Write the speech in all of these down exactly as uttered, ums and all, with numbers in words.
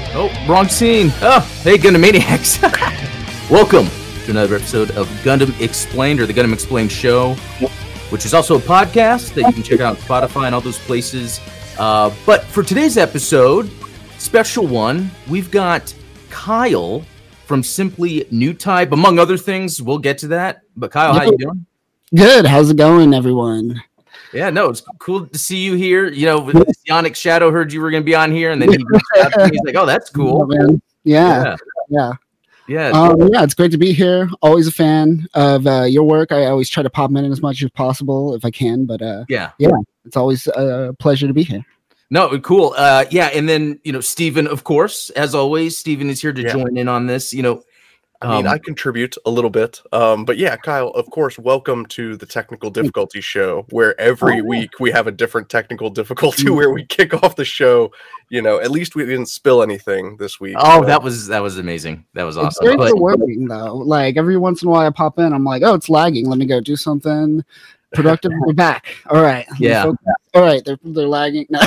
Oh, wrong scene. Oh, hey, Gundam Maniacs. Welcome to another episode of Gundam Explained, or the Gundam Explained Show, which is also a podcast that you can check out on Spotify and all those places. Uh, but for today's episode, special one, we've got Kyle from Simply New Type, among other things. We'll get to that. But Kyle, how you doing? Good. How's it going, everyone? Yeah, no, it's cool to see you here. You know, Yannick Shadow heard you were going to be on here, and then he reached out to me. He's like, "Oh, that's cool." Oh, yeah, yeah, yeah, yeah. Um, yeah, it's great to be here. Always a fan of uh, your work. I always try to pop in as much as possible if I can. But uh, yeah, yeah, it's always a pleasure to be here. No, cool. Uh, yeah, and then you know, Steven, of course, as always, Steven is here to yeah. join in on this. You know. I mean, um, I contribute a little bit, um, but yeah, Kyle, of course, welcome to the Technical Difficulty Show, where every oh, week we have a different technical difficulty mm-hmm. where we kick off the show. You know, at least we didn't spill anything this week. Oh, so. that was that was amazing. That was awesome. It's great but, for working, though. Like, every once in a while I pop in, I'm like, oh, it's lagging. Let me go do something productive. We're back. All right. Yeah. All right. They're they're lagging. No.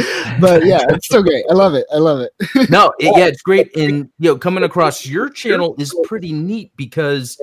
But yeah, it's so great. I love it. I love it. No, it, yeah, it's great. And you know, coming across your channel is pretty neat because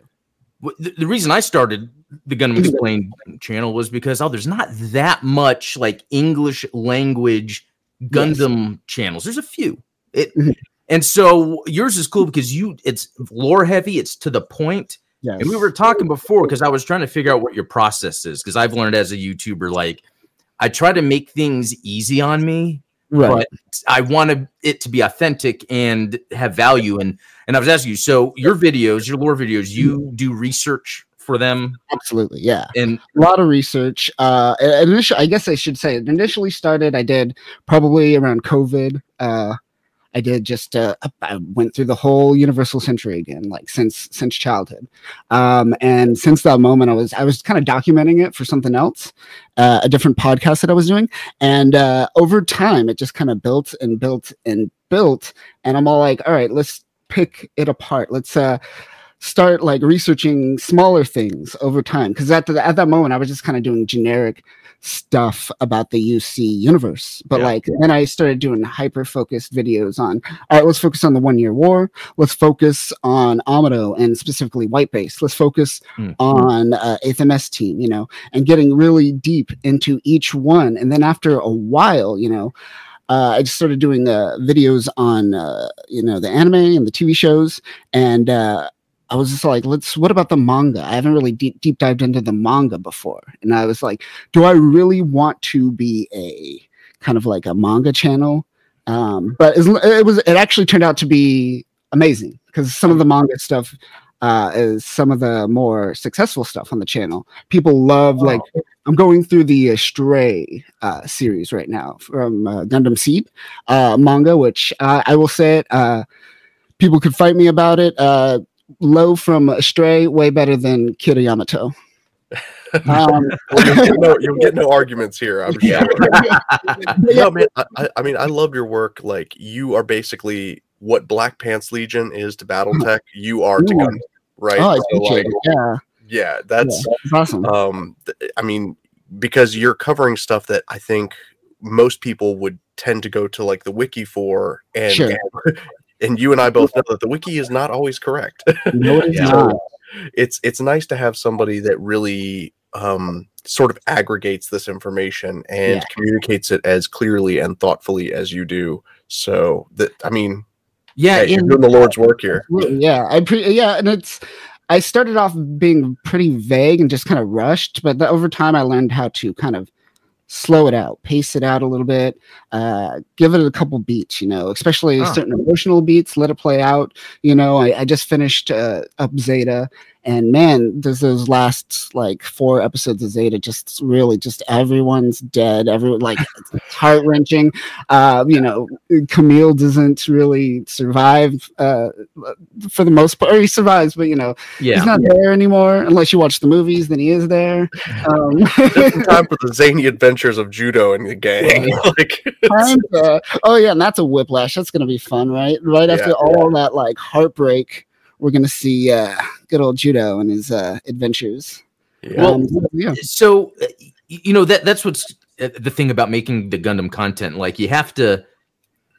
the, the reason I started the Gundam Explained channel was because oh, there's not that much like English language Gundam yes. channels. There's a few. It and so yours is cool because you it's lore heavy. It's to the point. Yes. And we were talking before because I was trying to figure out what your process is because I've learned as a YouTuber, like I try to make things easy on me, right. but I want it to be authentic and have value. And and I was asking you, so your videos, your lore videos, you do research for them? Absolutely, yeah. And a lot of research. Uh, initially, I guess I should say it initially started, I did probably around COVID. Uh, I did just, uh, I went through the whole Universal Century again, like since, since childhood. Um, and since that moment, I was, I was kind of documenting it for something else, uh, a different podcast that I was doing. And, uh, over time, it just kind of built and built and built. And I'm all like, all right, let's pick it apart. Let's, uh, start like researching smaller things over time. Cause at the, at that moment, I was just kind of doing generic stuff about the U C universe, but yeah. like then I started doing hyper focused videos on all right, let's focus on the one year war, let's focus on Amado and specifically White Base, let's focus mm-hmm. on uh, eighth M S team, you know, and getting really deep into each one. And then after a while, you know, uh, I just started doing uh, videos on uh, you know, the anime and the T V shows, and uh I was just like, let's, what about the manga? I haven't really deep, deep dived into the manga before. And I was like, do I really want to be a kind of like a manga channel? Um, but it was, it actually turned out to be amazing because some of the manga stuff uh, is some of the more successful stuff on the channel. People love, oh. like, I'm going through the uh, Stray uh, series right now from uh, Gundam Seed uh, manga, which uh, I will say it, uh, people could fight me about it. Uh, Low from Stray, way better than Kira Yamato. Um, well, you'll, get no, you'll get no arguments here, I'm sure. No, man, I, I mean, I love your work. Like, you are basically what Black Pants Legion is to BattleTech. You are to Gundam, right? Oh, I so, appreciate like, it. Yeah, yeah, that's, yeah, that's awesome. Um, I mean, because you're covering stuff that I think most people would tend to go to like the wiki for, and. Sure. and And you and I both know that the wiki is not always correct. No, it's yeah. not. It's it's nice to have somebody that really um, sort of aggregates this information and yeah. communicates it as clearly and thoughtfully as you do. So that I mean, yeah, hey, in, you're doing the Lord's work here. Yeah, I pre- yeah, and it's. I started off being pretty vague and just kind of rushed, but the, over time I learned how to kind of slow it out, pace it out a little bit, uh, give it a couple beats, you know, especially oh. certain emotional beats, let it play out. You know, I, I just finished uh, up Zeta, and man, there's those last like four episodes of Zeta, just really just everyone's dead. Everyone, like, it's heart wrenching. Uh, you know, Camille doesn't really survive uh, for the most part. Or he survives, but you know, yeah. he's not there anymore unless you watch the movies. Then he is there. Um, Just time for the zany adventures of Judo and the gang. Yeah. like, uh, oh yeah, and that's a whiplash. That's gonna be fun, right? Right after yeah, all yeah. that like heartbreak, we're gonna see uh, good old Judo and his uh, adventures. Yeah. Well, um, yeah. so you know that that's what's the thing about making the Gundam content. Like, you have to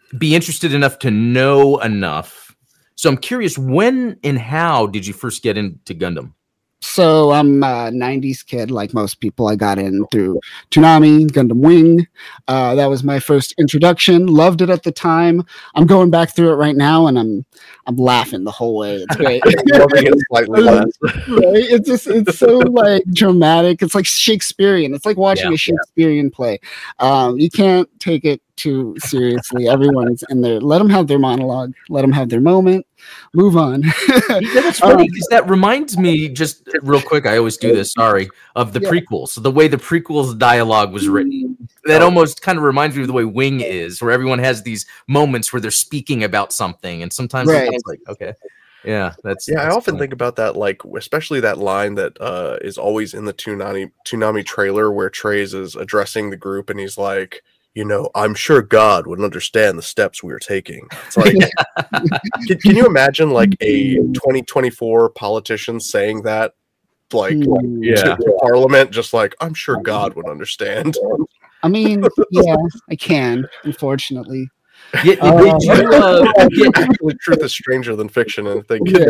be interested enough to know enough. So I'm curious, when and how did you first get into Gundam? So I'm a nineties kid, like most people. I got in through Toonami, Gundam Wing. Uh, that was my first introduction. Loved it at the time. I'm going back through it right now, and I'm I'm laughing the whole way. It's great. Loving it slightly less. Right? It's just it's so like dramatic. It's like Shakespearean. It's like watching Yeah, a Shakespearean yeah. play. Um, you can't take it too seriously. Everyone's in there. Let them have their monologue. Let them have their moment. Move on. That's funny because um, that reminds me, just real quick, I always do this, sorry, of the yeah. prequels. The way the prequels dialogue was written. That almost kind of reminds me of the way Wing is, where everyone has these moments where they're speaking about something. And sometimes right. it's like, okay. Yeah, that's yeah. That's I often funny. think about that, like especially that line that uh, is always in the Toonami Toonami trailer where Treize is addressing the group and he's like, you know, I'm sure God would understand the steps we are taking. It's like, can, can you imagine like a twenty twenty-four politician saying that, like, yeah. to, to Parliament, just like, I'm sure God would understand. I mean, yeah, I can, unfortunately. Yeah, uh, did you, uh, get, truth is stranger than fiction, and I think yeah.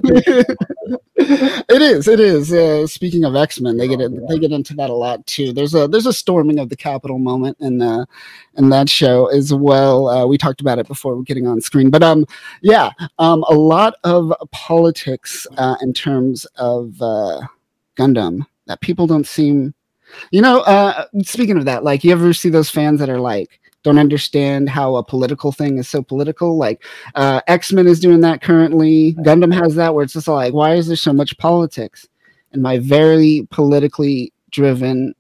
it is. It is. Uh, speaking of X-Men, they get it, they get into that a lot too. There's a there's a storming of the Capitol moment in uh, in that show as well. Uh, we talked about it before getting on screen, but um, yeah, um, a lot of politics uh, in terms of uh, Gundam that people don't seem. You know, uh, speaking of that, like, you ever see those fans that are like, don't understand how a political thing is so political? Like, uh, X-Men is doing that currently. Gundam has that, where it's just like, why is there so much politics in my very politically driven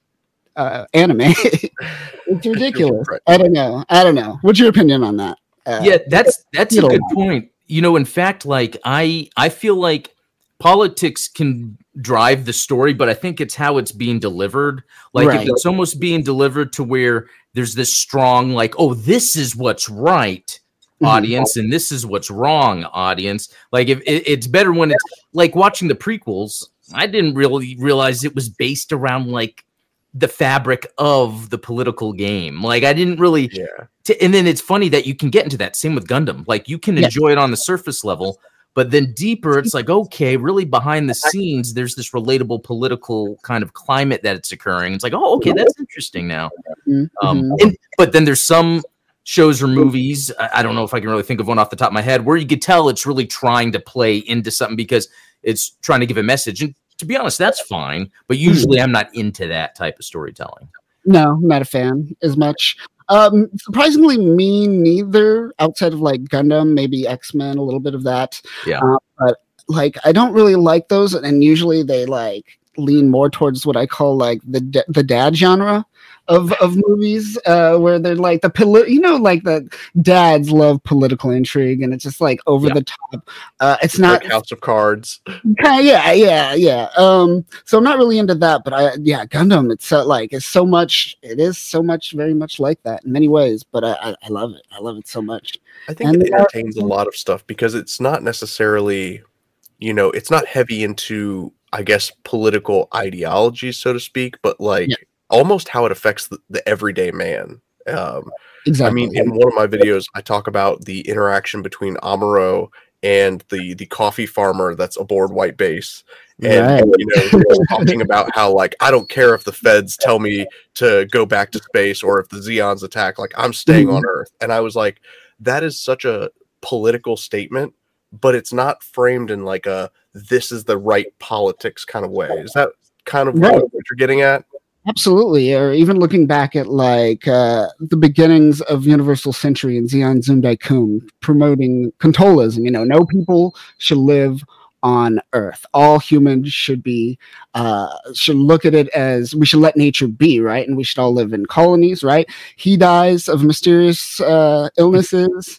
uh, anime? It's ridiculous. I don't know. I don't know. What's your opinion on that? Uh, yeah, that's that's a good point. You know, in fact, like I I feel like politics can drive the story, but I think it's how it's being delivered. Like, right. if it's almost being delivered to where there's this strong, like, oh, this is what's right, mm-hmm. audience, and this is what's wrong, audience. Like, if it, it's better when it's like watching the prequels. I didn't really realize it was based around like the fabric of the political game. Like, I didn't really. Yeah. T- and then it's funny that you can get into that. Same with Gundam. Like, you can yeah. enjoy it on the surface level. But then deeper, it's like, okay, really behind the scenes, there's this relatable political kind of climate that it's occurring. It's like, oh, okay, that's interesting now. Mm-hmm. Um, and, but then there's some shows or movies, I, I don't know if I can really think of one off the top of my head, where you could tell it's really trying to play into something because it's trying to give a message. And to be honest, that's fine. But usually I'm not into that type of storytelling. No, not a fan as much. Um, surprisingly, me neither. Outside of like Gundam, maybe X-Men, a little bit of that. Yeah. Uh, but like, I don't really like those, and usually they like lean more towards what I call like the d- the dad genre of of movies, uh, where they're like the poli- you know, like the dads love political intrigue, and it's just like over yeah. the top. Uh, it's not like House of Cards. Yeah, yeah, yeah, yeah. Um, so I'm not really into that, but I, yeah, Gundam. It's uh, like it's so much. It is so much, very much like that in many ways. But I, I, I love it. I love it so much. I think and it entertains uh, a lot of stuff because it's not necessarily, you know, it's not heavy into, I guess, political ideology, so to speak, but like. Yeah. Almost how it affects the, the everyday man. Um, exactly. I mean, in one of my videos, I talk about the interaction between Amuro and the the coffee farmer that's aboard White Base, and right. you know, talking about how like I don't care if the feds tell me to go back to space or if the Zeons attack, like I'm staying mm-hmm. on Earth. And I was like, that is such a political statement, but it's not framed in like a this is the right politics kind of way. Is that kind of right. what you're getting at? Absolutely, or even looking back at like uh, the beginnings of Universal Century and Zeon Zundaikun promoting Contolism. You know, no people should live on Earth. All humans should be uh, should look at it as we should let nature be, right? And we should all live in colonies, right? He dies of mysterious uh, illnesses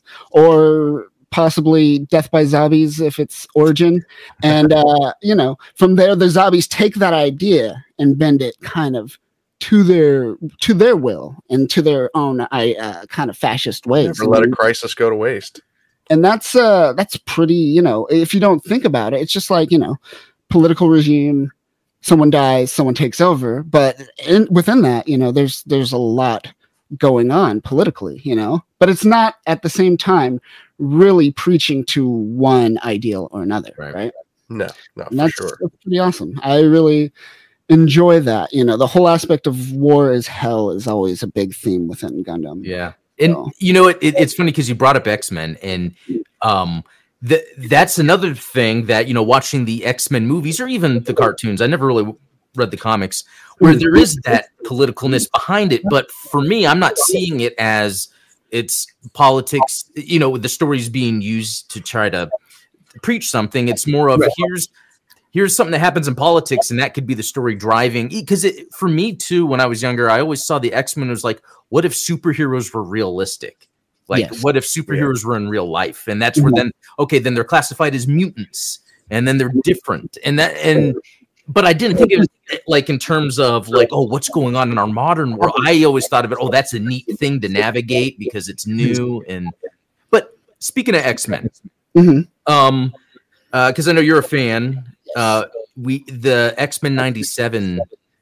or possibly death by zombies if it's origin. And, uh, you know, from there, the zombies take that idea and bend it kind of to their to their will and to their own uh, kind of fascist ways. Never let a crisis go to waste. And that's uh, that's pretty, you know, if you don't think about it, it's just like, you know, political regime, someone dies, someone takes over. But in, within that, you know, there's there's a lot going on politically, you know, but it's not at the same time really preaching to one ideal or another, right? right? No, no, and for that's, sure. That's pretty awesome. I really enjoy that. You know, the whole aspect of war is hell is always a big theme within Gundam. Yeah. And so. you know, it, it, it's funny because you brought up X-Men, and um, the, that's another thing that, you know, watching the X-Men movies or even the cartoons, I never really read the comics, where there is that politicalness behind it. But for me, I'm not seeing it as it's politics, you know, the stories being used to try to preach something. It's more of here's here's something that happens in politics, and that could be the story driving. Because it, for me too, when I was younger, I always saw the X-Men as like, what if superheroes were realistic? Like, yes. what if superheroes yeah. were in real life? And that's where then, okay, then they're classified as mutants, and then they're different. And that, and, but I didn't think it was like in terms of like, oh, what's going on in our modern world? I always thought of it, oh, that's a neat thing to navigate because it's new. And, but speaking of X-Men, mm-hmm. um, uh, because I know you're a fan, uh, we, the X-Men ninety-seven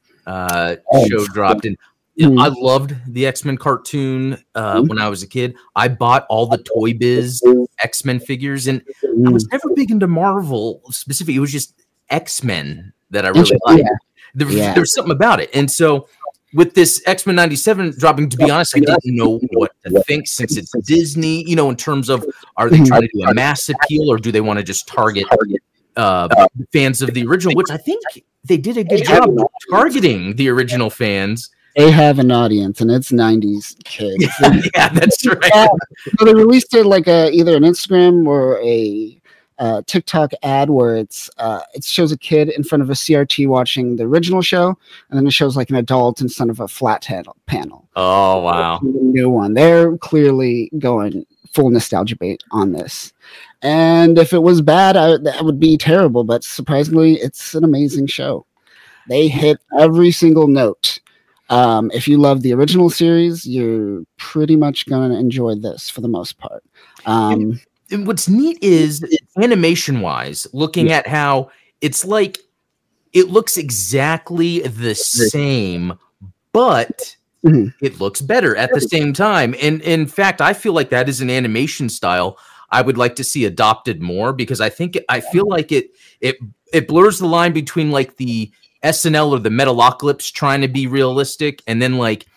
uh, show dropped, and you know, I loved the X-Men cartoon uh, when I was a kid. I bought all the Toy Biz X-Men figures, and I was never big into Marvel specifically. It was just X-Men that I really liked. Yeah. There, yeah. there was something about it. And so with this X-Men ninety-seven dropping, to be honest, I didn't know what to think since it's Disney, you know, in terms of, are they trying to do a mass appeal, or do they want to just target uh, fans of the original, which I think they did a good job targeting the original fans. They have an audience, and it's nineties kids. Yeah, that's right. Yeah. So they released it like a, either an Instagram or a uh, TikTok ad where it's uh, it shows a kid in front of a C R T watching the original show, and then it shows like an adult in front of a flat panel. Oh, wow. The new one. They're clearly going full nostalgia bait on this. And if it was bad, I, that would be terrible. But surprisingly, it's an amazing show. They hit every single note. Um, if you love the original series, you're pretty much going to enjoy this for the most part. Um, and, and what's neat is animation wise, looking yeah. at how it's like, it looks exactly the same, but mm-hmm. it looks better at the same time. And in fact, I feel like that is an animation style I would like to see adopted more, because I think it, I feel like it, it, it blurs the line between like the S N L or the Metalocalypse trying to be realistic, and then like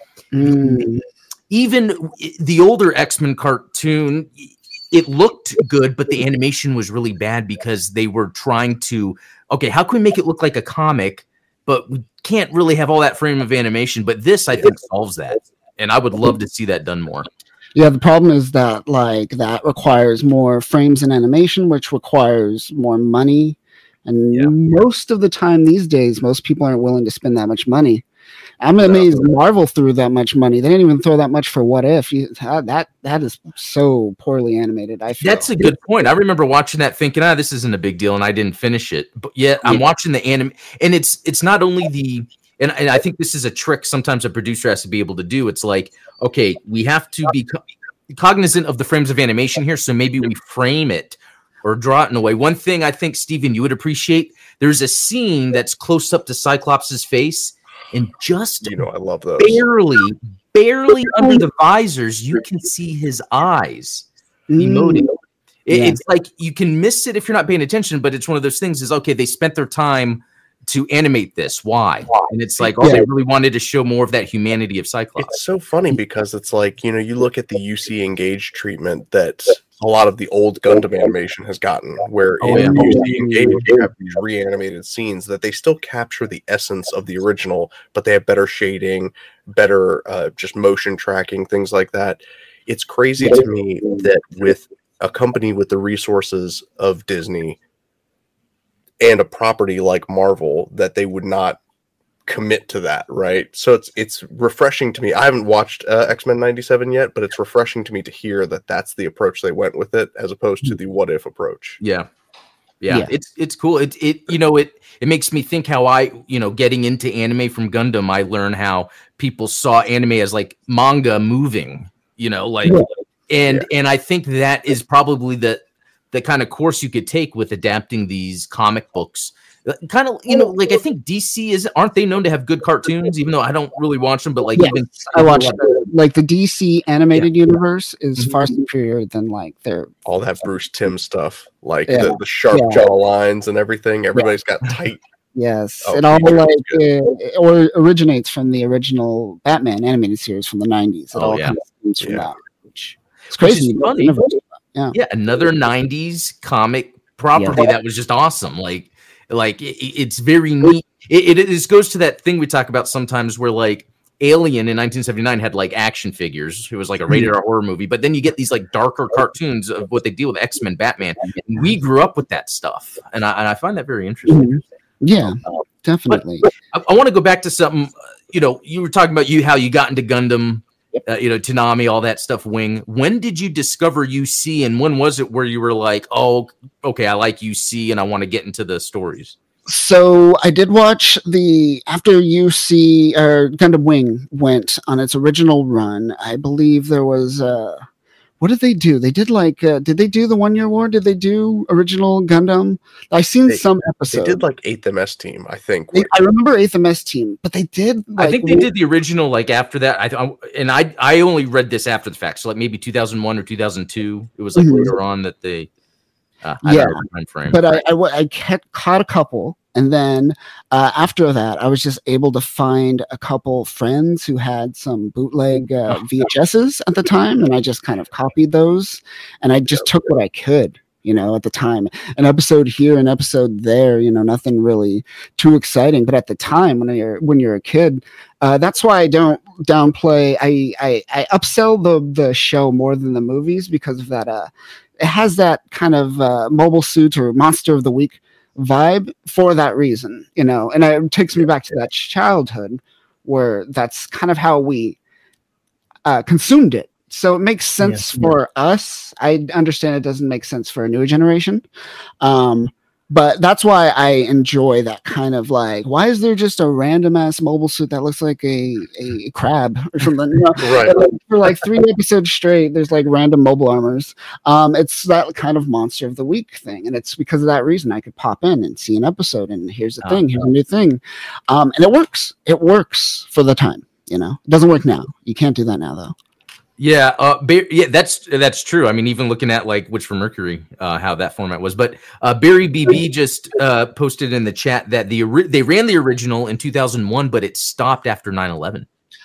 mm. even the older X-Men cartoon, it looked good, but the animation was really bad because they were trying to, okay, how can we make it look like a comic, but we can't really have all that frame of animation. But this, I think, solves that, and I would love to see that done more. Yeah, the problem is that like that requires more frames in animation, which requires more money. And yeah. most of the time these days, most people aren't willing to spend that much money. I'm amazed no. Marvel threw that much money. They didn't even throw that much for What If. You, that that is so poorly animated. I feel. That's a good point. I remember watching that thinking, ah, this isn't a big deal, and I didn't finish it. But yet I'm yeah. watching the anime, and it's it's not only the and, and I think this is a trick sometimes a producer has to be able to do. It's like, okay, we have to be co- cognizant of the frames of animation here, so maybe we frame it or draw it in a way. One thing I think, Steven, you would appreciate, there's a scene that's close up to Cyclops' face, and just you know, I love those. barely, barely under the visors, you can see his eyes emoting. Mm. It, yeah. It's like you can miss it if you're not paying attention, but it's one of those things is, okay, they spent their time to animate this. Why? And it's like, oh, yeah. they really wanted to show more of that humanity of Cyclops. It's so funny because it's like, you know, you look at the U C Engage treatment that a lot of the old Gundam animation has gotten, where oh, in yeah. U C Engage you have these reanimated scenes that they still capture the essence of the original, but they have better shading, better uh, just motion tracking, things like that. It's crazy to me that with a company with the resources of Disney and a property like Marvel, that they would not commit to that, right? So it's it's refreshing to me. I haven't watched uh, X-Men ninety-seven yet, but it's refreshing to me to hear that that's the approach they went with it, as opposed to the What If approach. Yeah, yeah, yeah. it's it's cool. It it you know it it makes me think how I you know getting into anime from Gundam, I learned how people saw anime as like manga moving, you know, like yeah. and yeah. and I think that is probably the the kind of course you could take with adapting these comic books. Kind of, you know, like I think D C is, aren't they known to have good cartoons, even though I don't really watch them, but like, yeah, even I watched the, like the D C animated Yeah. universe is Mhm. far superior than like their All that Bruce Timm stuff, like Yeah. the, the sharp Yeah. jaw lines and everything. Everybody's got tight. yes, Oh, it all Future like is uh, or originates from the original Batman animated series from the nineties. It Oh, all yeah. kind of stems from Yeah. that. Which it's Which is crazy. the funny. universe. Yeah. Yeah, another nineties comic property that was just awesome. Like, like it, it's very neat. It, it, it goes to that thing we talk about sometimes where like Alien in nineteen seventy-nine had like action figures. It was like a rated R horror movie, but then you get these like darker cartoons of what they deal with X-Men, Batman. And we grew up with that stuff, and I, and I find that very interesting. Mhm. Yeah, definitely. I, I want to go back to something. uh, You know, you were talking about you how you got into Gundam, uh, you know, Toonami, all that stuff. Wing. When did you discover U C, and when was it where you were like, oh, okay, I like U C, and I want to get into the stories? So I did watch the after U C or Gundam Wing went on its original run. I believe there was uh what did they do? They did like uh, did they do the one year war? Did they do original Gundam? I've seen They- some They episodes. did like eighth M S team, I think. They- which- I remember eighth M S team, but they did. Like, I think they did the original like after that. I, I and I I only read this after the fact, so like maybe two thousand one or two thousand two. It was like Mhm. later on that they. Uh, I Yeah, don't know the time frame. But I, I, wa- I kept, caught a couple, and then uh, after that, I was just able to find a couple friends who had some bootleg uh, V H S's at the time, and I just kind of copied those, and I just took what I could, you know, at the time. An episode here, an episode there, you know, nothing really too exciting. But at the time, when you're when you're a kid, uh, that's why I don't downplay. I I, I upsell the the show more than the movies because of that. Uh, it has that kind of uh, mobile suit or monster of the week vibe for that reason, you know, and it takes me back to that childhood where that's kind of how we uh, consumed it. So it makes sense Yeah. for us. I understand it doesn't make sense for a newer generation. Um, but that's why I enjoy that kind of like, why is there just a random ass mobile suit that looks like a, a crab or something? You know? Right. Like, for like three episodes straight, there's like random mobile armors. Um, it's that kind of monster of the week thing, and it's because of that reason I could pop in and see an episode, and here's the Oh, thing, here's a new thing, um, and it works. It works for the time. You know, it doesn't work now. You can't do that now, though. Yeah, uh, Ba- yeah, that's that's true. I mean, even looking at like Witch from Mercury, uh, how that format was. But uh, Barry B B just uh, posted in the chat that the ori- they ran the original in two thousand one, but it stopped after nine eleven.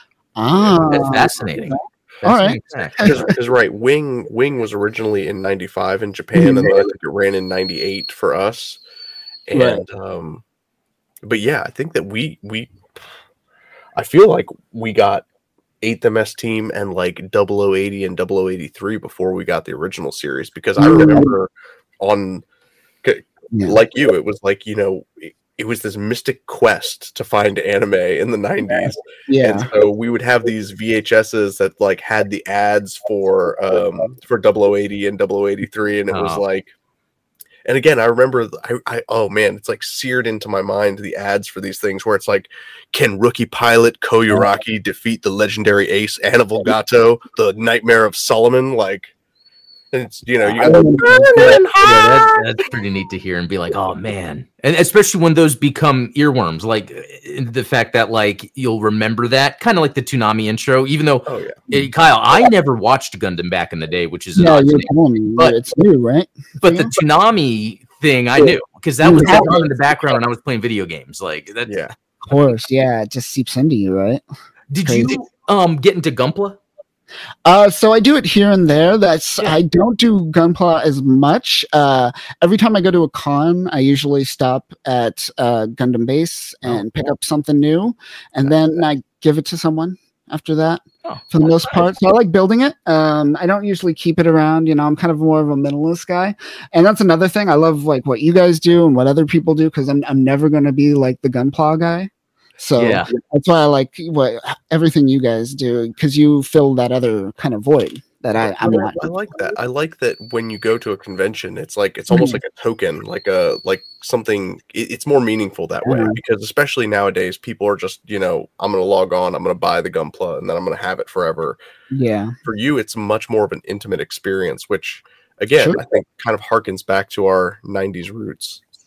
Ah, That's fascinating. All right. Fascinating fact. Because right, Wing Wing was originally in ninety-five in Japan, and then I think it ran in ninety-eight for us. And Right. um, but yeah, I think that we we I feel like we got eighth M S team and like double oh eighty and double oh eighty-three before we got the original series, because I Yeah. remember on Yeah. like you, it was like, you know, it, it was this mystic quest to find anime in the nineties. Yeah. And so we would have these V H S's that like had the ads for um for double oh eighty and double oh eighty-three, and it was Oh. like, and again, I remember I, I oh man, it's like seared into my mind, the ads for these things where it's like, can rookie pilot Koyuraki defeat the legendary ace Anivil Gato, the nightmare of Solomon? Like, and it's, you know, you got Yeah, the that, that's pretty neat to hear and be like, oh man, and especially when those become earworms, like uh, the fact that like you'll remember that kind of like the Toonami intro, even though oh yeah. eh, Kyle, I never watched Gundam back in the day, which is an Yeah, odd you're thing. telling me, But- but it's new, right? But the Toonami thing, I knew because that was on in the background when I was playing video games. Like that. Yeah. Of course, yeah, it just seeps into you, right? Did Crazy. you um get into Gunpla? Uh, so I do it here and there. That's Yeah. I don't do Gunpla as much. Uh, every time I go to a con, I usually stop at uh, Gundam Base and Oh, pick up something new, and then I give it to someone after that. Oh, For the that's most nice. part, so I like building it. Um, I don't usually keep it around. You know, I'm kind of more of a minimalist guy, and that's another thing. I love like what you guys do and what other people do because I'm I'm never gonna be like the Gunpla guy. So Yeah. that's why I like what everything you guys do because you fill that other kind of void that I, I'm I, not. I like that. I like that when you go to a convention, it's like it's almost like a token, like a like something. It, it's more meaningful that way Mhm. because especially nowadays, people are just, you know, I'm going to log on, I'm going to buy the Gunpla, and then I'm going to have it forever. Yeah, For you, it's much more of an intimate experience, which again Sure. I think kind of harkens back to our nineties roots.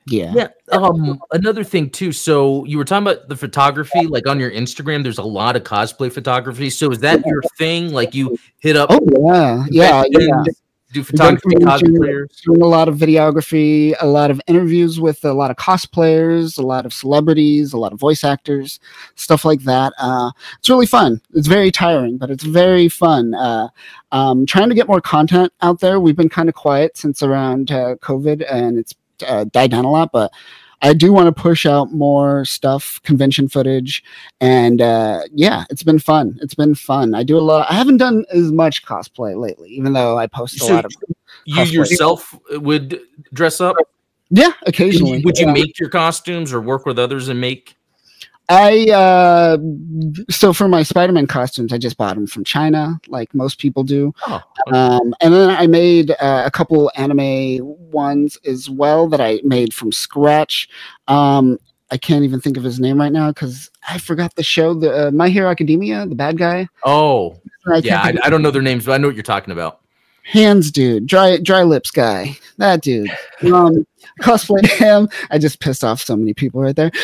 Yeah. Yeah. Um, another thing too. So you were talking about the photography, like on your Instagram, there's a lot of cosplay photography. So is that your thing? Like you hit up? Oh yeah, yeah, yeah. Do photography, cosplayers? Doing a lot of videography, a lot of interviews with a lot of cosplayers, a lot of celebrities, a lot of voice actors, stuff like that. Uh, it's really fun. It's very tiring, but it's very fun. Uh, um, trying to get more content out there. We've been kind of quiet since around uh, COVID, and it's uh, died down a lot, but I do want to push out more stuff, convention footage, and uh, yeah, it's been fun. It's been fun. I do a lot. I haven't done as much cosplay lately, even though I post a so lot of. You cosplay. yourself would dress up? Yeah, occasionally. Would you yeah. make your costumes or work with others and make? I uh, so for my Spider-Man costumes, I just bought them from China, like most people do. Oh, okay. um, and then I made uh, a couple anime ones as well that I made from scratch. Um, I can't even think of his name right now because I forgot the show, the uh, My Hero Academia, the bad guy. Oh, I yeah, I, of- I don't know their names, but I know what you're talking about. Hands dude, dry dry lips guy, that dude. Um, cosplayed him. I just pissed off so many people right there.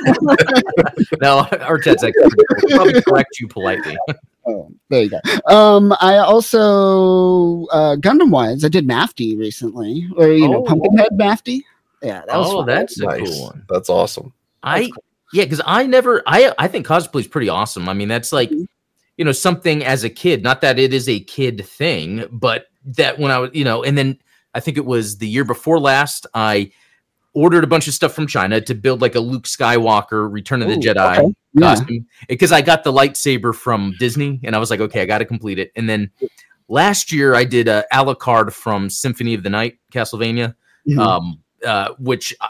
No, Artet's actually probably correct you politely. Oh, there you go. Um, I also uh, Gundam wise, I did Mafty recently, or you know, Oh. Pumpkinhead Mafty. Yeah, that was Oh, fun. that's a Nice. cool one. That's awesome. I yeah, because I never I I think cosplay is pretty awesome. I mean, that's like Mhm. you know something as a kid. Not that it is a kid thing, but that when I was you know, and then I think it was the year before last, I ordered a bunch of stuff from China to build like a Luke Skywalker Return of the Ooh, Jedi okay. Yeah. costume because I got the lightsaber from Disney and I was like, okay, I got to complete it. And then last year I did a Alucard from Symphony of the Night, Castlevania, Mhm. um, uh, which I,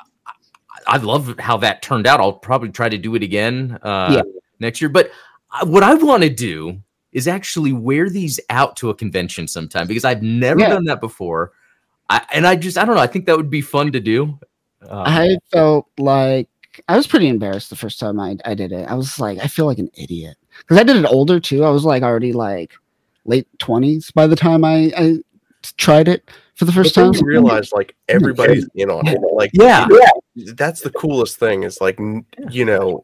I love how that turned out. I'll probably try to do it again uh, Yeah. next year. But I, what I want to do is actually wear these out to a convention sometime because I've never Yeah. done that before. I, and I just, I don't know. I think that would be fun to do. Um, I felt like I was pretty embarrassed the first time I, I did it. I was like, I feel like an idiot because I did it older too. I was like already like late twenties by the time I, I tried it for the first But then time. you realize like everybody's in on it. Like Yeah. that's the coolest thing. Is like n- you know,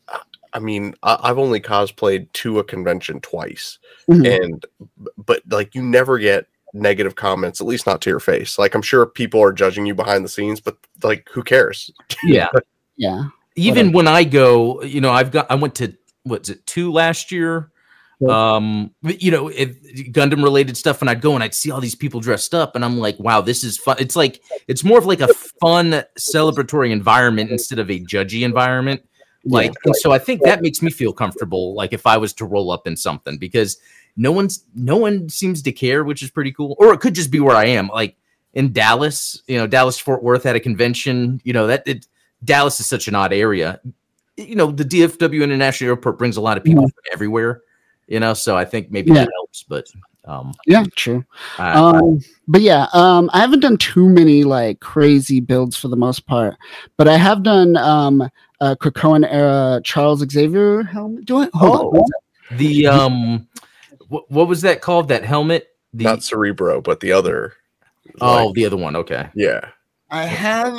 I mean, I, I've only cosplayed to a convention twice, Mhm. and but like you never get negative comments, at least not to your face. Like I'm sure people are judging you behind the scenes, but like who cares? yeah. Yeah. Even when I go, you know, I've got, I went to, what's it, two last year? Yeah. Um, you know, it, Gundam related stuff. And I'd go and I'd see all these people dressed up and I'm like, wow, this is fun. It's like, it's more of like a fun celebratory environment instead of a judgy environment. Like, and so I think that makes me feel comfortable. Like if I was to roll up in something because no one's, no one seems to care, which is pretty cool. Or it could just be where I am. Like in Dallas, you know, Dallas Fort Worth at a convention, you know, that it, Dallas is such an odd area. You know, the D F W International Airport brings a lot of people Mhm. from everywhere, you know, so I think maybe Yeah. that helps, but um, Yeah, true. I, Um, but yeah, um, I haven't done too many like crazy builds for the most part, but I have done um, a Krakoan era Charles Xavier helmet. Do I? Hold Oh. on. one sec. the, um, what, what was that called? That helmet? The, Not Cerebro, but the other. oh, like, the other one. Okay. yeah. I have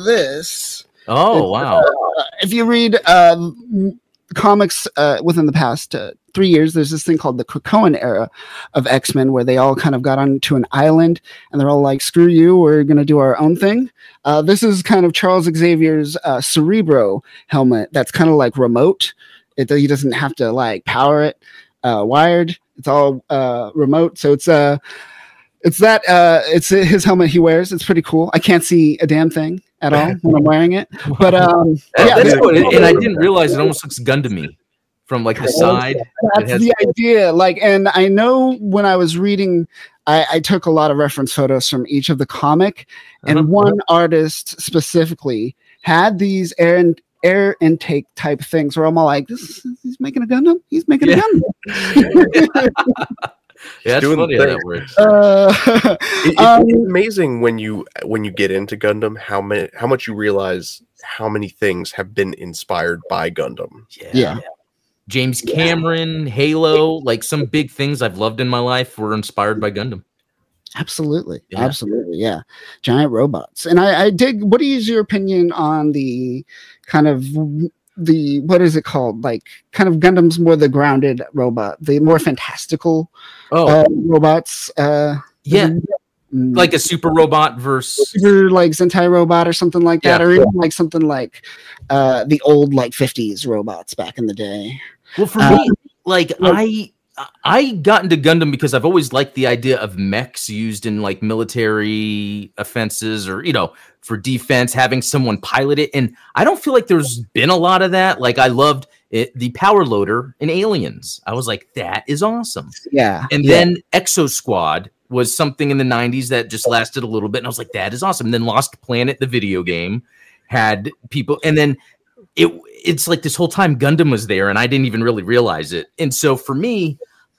this. Oh, wow. Uh, if you read um, comics uh, within the past uh, three years, there's this thing called the Krakoan era of X-Men where they all kind of got onto an island and they're all like, screw you, we're going to do our own thing. Uh, this is kind of Charles Xavier's uh, Cerebro helmet that's kind of like remote. It, he doesn't have to like power it uh, wired. It's all uh, remote. So it's uh, it's that uh, it's his helmet he wears. It's pretty cool. I can't see a damn thing at all when I'm wearing it. But um, That- yeah, that's this- cool. And I didn't realize it almost looks Gundam-y from like the side. That's It has- the idea. Like, and I know when I was reading, I, I took a lot of reference photos from each of the comic, and Uh-huh. one artist specifically had these air and air intake type things where I'm all like, this is, he's making a Gundam. He's making Yeah. a Gundam. Yeah, that's doing funny the how thing. that works. Uh, It- it- um, it's amazing when you when you get into Gundam how many how much you realize how many things have been inspired by Gundam. yeah. James Cameron, Halo, like some big things I've loved in my life were inspired by Gundam. Absolutely. Yeah. Absolutely. Yeah. Giant robots. And I, I dig, what is your opinion on the kind of the, what is it called? Like kind of Gundam's more the grounded robot, the more fantastical Oh, uh, robots. Uh, yeah. mm, Like a super robot versus either like Zentai robot or something like that, Yeah. or even like something like uh, the old like fifties robots back in the day. Well, for Uh, me, like I I got into Gundam because I've always liked the idea of mechs used in like military offenses or, you know, for defense, having someone pilot it. And I don't feel like there's been a lot of that. Like I loved it, the power loader in Aliens. I was like, that is awesome. Yeah. And yeah. then Exo Squad was something in the nineties that just lasted a little bit. And I was like, that is awesome. And then Lost Planet, the video game, had people. And then it it's like this whole time Gundam was there and I didn't even really realize it. And so for me,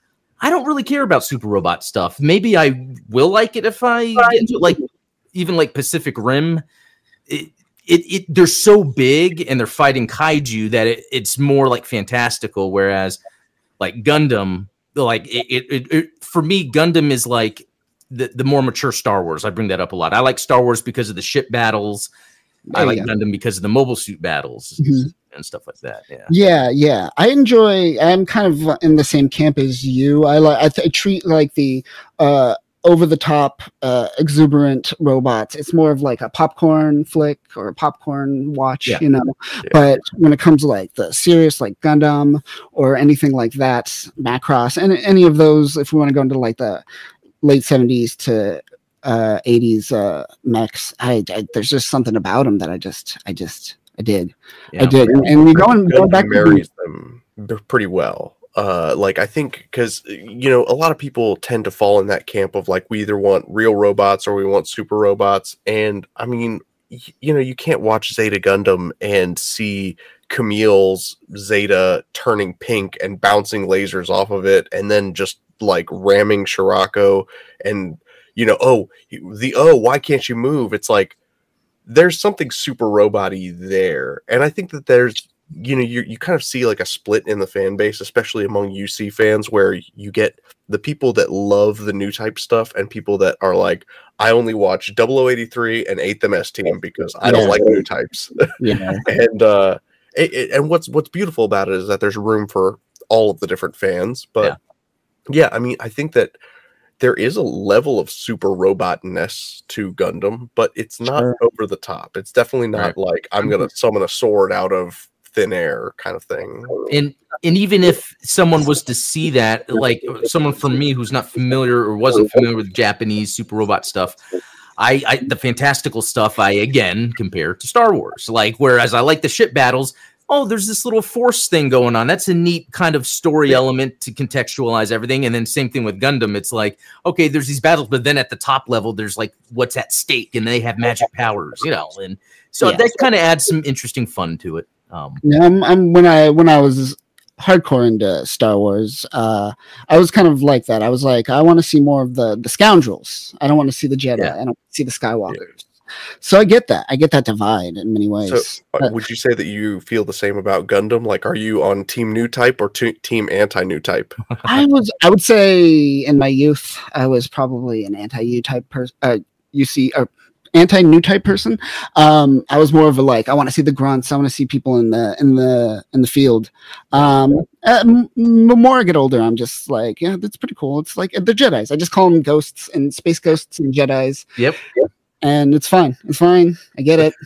I don't really care about super robot stuff. Maybe I will like it if I get into it. Like even like Pacific Rim. It, it, it they're so big and they're fighting kaiju that it, it's more like fantastical. Whereas like Gundam, like it, it, it, it for me, Gundam is like the, the more mature Star Wars. I bring that up a lot. I like Star Wars because of the ship battles. I like yeah. Gundam because of the mobile suit battles Mhm. and stuff like that. Yeah. Yeah, yeah. I enjoy. I'm kind of in the same camp as you. I like. I, th- I treat like the uh, over-the-top, uh, exuberant robots. It's more of like a popcorn flick or a popcorn watch, Yeah. you know. Yeah. But when it comes to like the serious, like Gundam or anything like that, Macross, and any of those, if we want to go into like the late seventies to uh, eighties uh, mechs, I, I there's just something about them that I just, I just. I did. Yeah. I did. And, and we go and go Gundam back to marries them b- pretty well. Uh, like I think because you know a lot of people tend to fall in that camp of like we either want real robots or we want super robots, and I mean y- you know you can't watch Zeta Gundam and see Camille's Zeta turning pink and bouncing lasers off of it, and then just like ramming Shirako, and you know oh the oh why can't you move? It's like there's something super robot-y there. And I think that there's, you know, you you kind of see like a split in the fan base, especially among U C fans, where you get the people that love the new type stuff and people that are like, I only watch double oh eighty-three and eighth M S Team because I don't Yeah. like new types. yeah. and uh, it, it, and what's what's beautiful about it is that there's room for all of the different fans. But yeah, yeah I mean, I think that there is a level of super robot-ness to Gundam, but it's not Sure. over the top. It's definitely not Right. like I'm gonna summon a sword out of thin air kind of thing. And and even if someone was to see that, like someone from me who's not familiar or wasn't familiar with Japanese super robot stuff, I, I the fantastical stuff I again compare to Star Wars. Like whereas I like the ship battles, oh, there's this little force thing going on. That's a neat kind of story element to contextualize everything. And then same thing with Gundam. It's like, okay, there's these battles, but then at the top level, there's like what's at stake, and they have magic powers, you know. And so Yeah. that kind of adds some interesting fun to it. Um, Yeah, I'm, I'm when I when I was hardcore into Star Wars, uh, I was kind of like that. I was like, I want to see more of the the scoundrels. I don't want to see the Jedi. Yeah. I don't see the Skywalkers. So I get that. I get that divide in many ways. So, uh, But- would you say that you feel the same about Gundam? Like, are you on Team New Type or t- Team Anti New Type? I was, I would say, in my youth, I was probably an anti-U type person. Uh, U C or anti-new type person. Um, I was more of a like, I want to see the grunts. I want to see people in the in the in the field. Um, uh, m- the more I get older, I'm just like, yeah, that's pretty cool. It's like they're Jedis. I just call them ghosts and space ghosts and Jedis, yep. and it's fine. It's fine. I get it.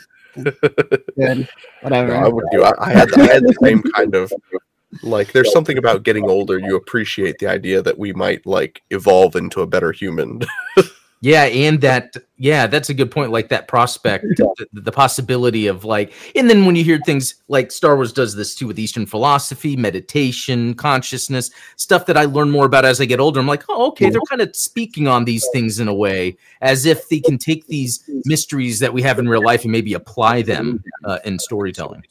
Good. Whatever. No, I would do. I, I had I had the same kind of like. There's something about getting older. You appreciate the idea that we might like evolve into a better human. Yeah, and that, yeah, that's a good point. Like that prospect, the, the possibility of like, and then when you hear things like Star Wars does this too with Eastern philosophy, meditation, consciousness, stuff that I learn more about as I get older. I'm like, oh, okay, they're kind of speaking on these things in a way as if they can take these mysteries that we have in real life and maybe apply them uh, in storytelling.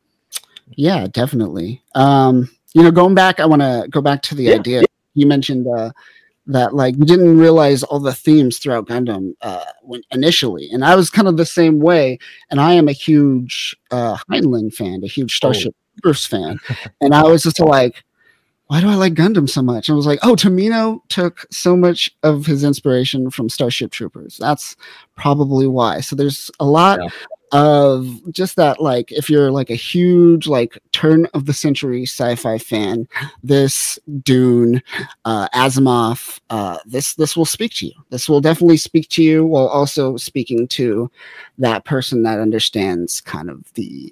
Yeah, definitely. Um, you know, going back, I want to go back to the Yeah. idea you mentioned uh, that like you didn't realize all the themes throughout Gundam uh, when initially, and I was kind of the same way. And I am a huge uh, Heinlein fan, a huge Starship Troopers fan, and I was just like, why do I like Gundam so much? And I was like, oh, Tomino took so much of his inspiration from Starship Troopers. That's probably why. So there's a lot yeah. of just that, like, if you're like a huge like turn of the century sci-fi fan, this Dune, uh, Asimov, uh, this this will speak to you. This will definitely speak to you, while also speaking to that person that understands kind of the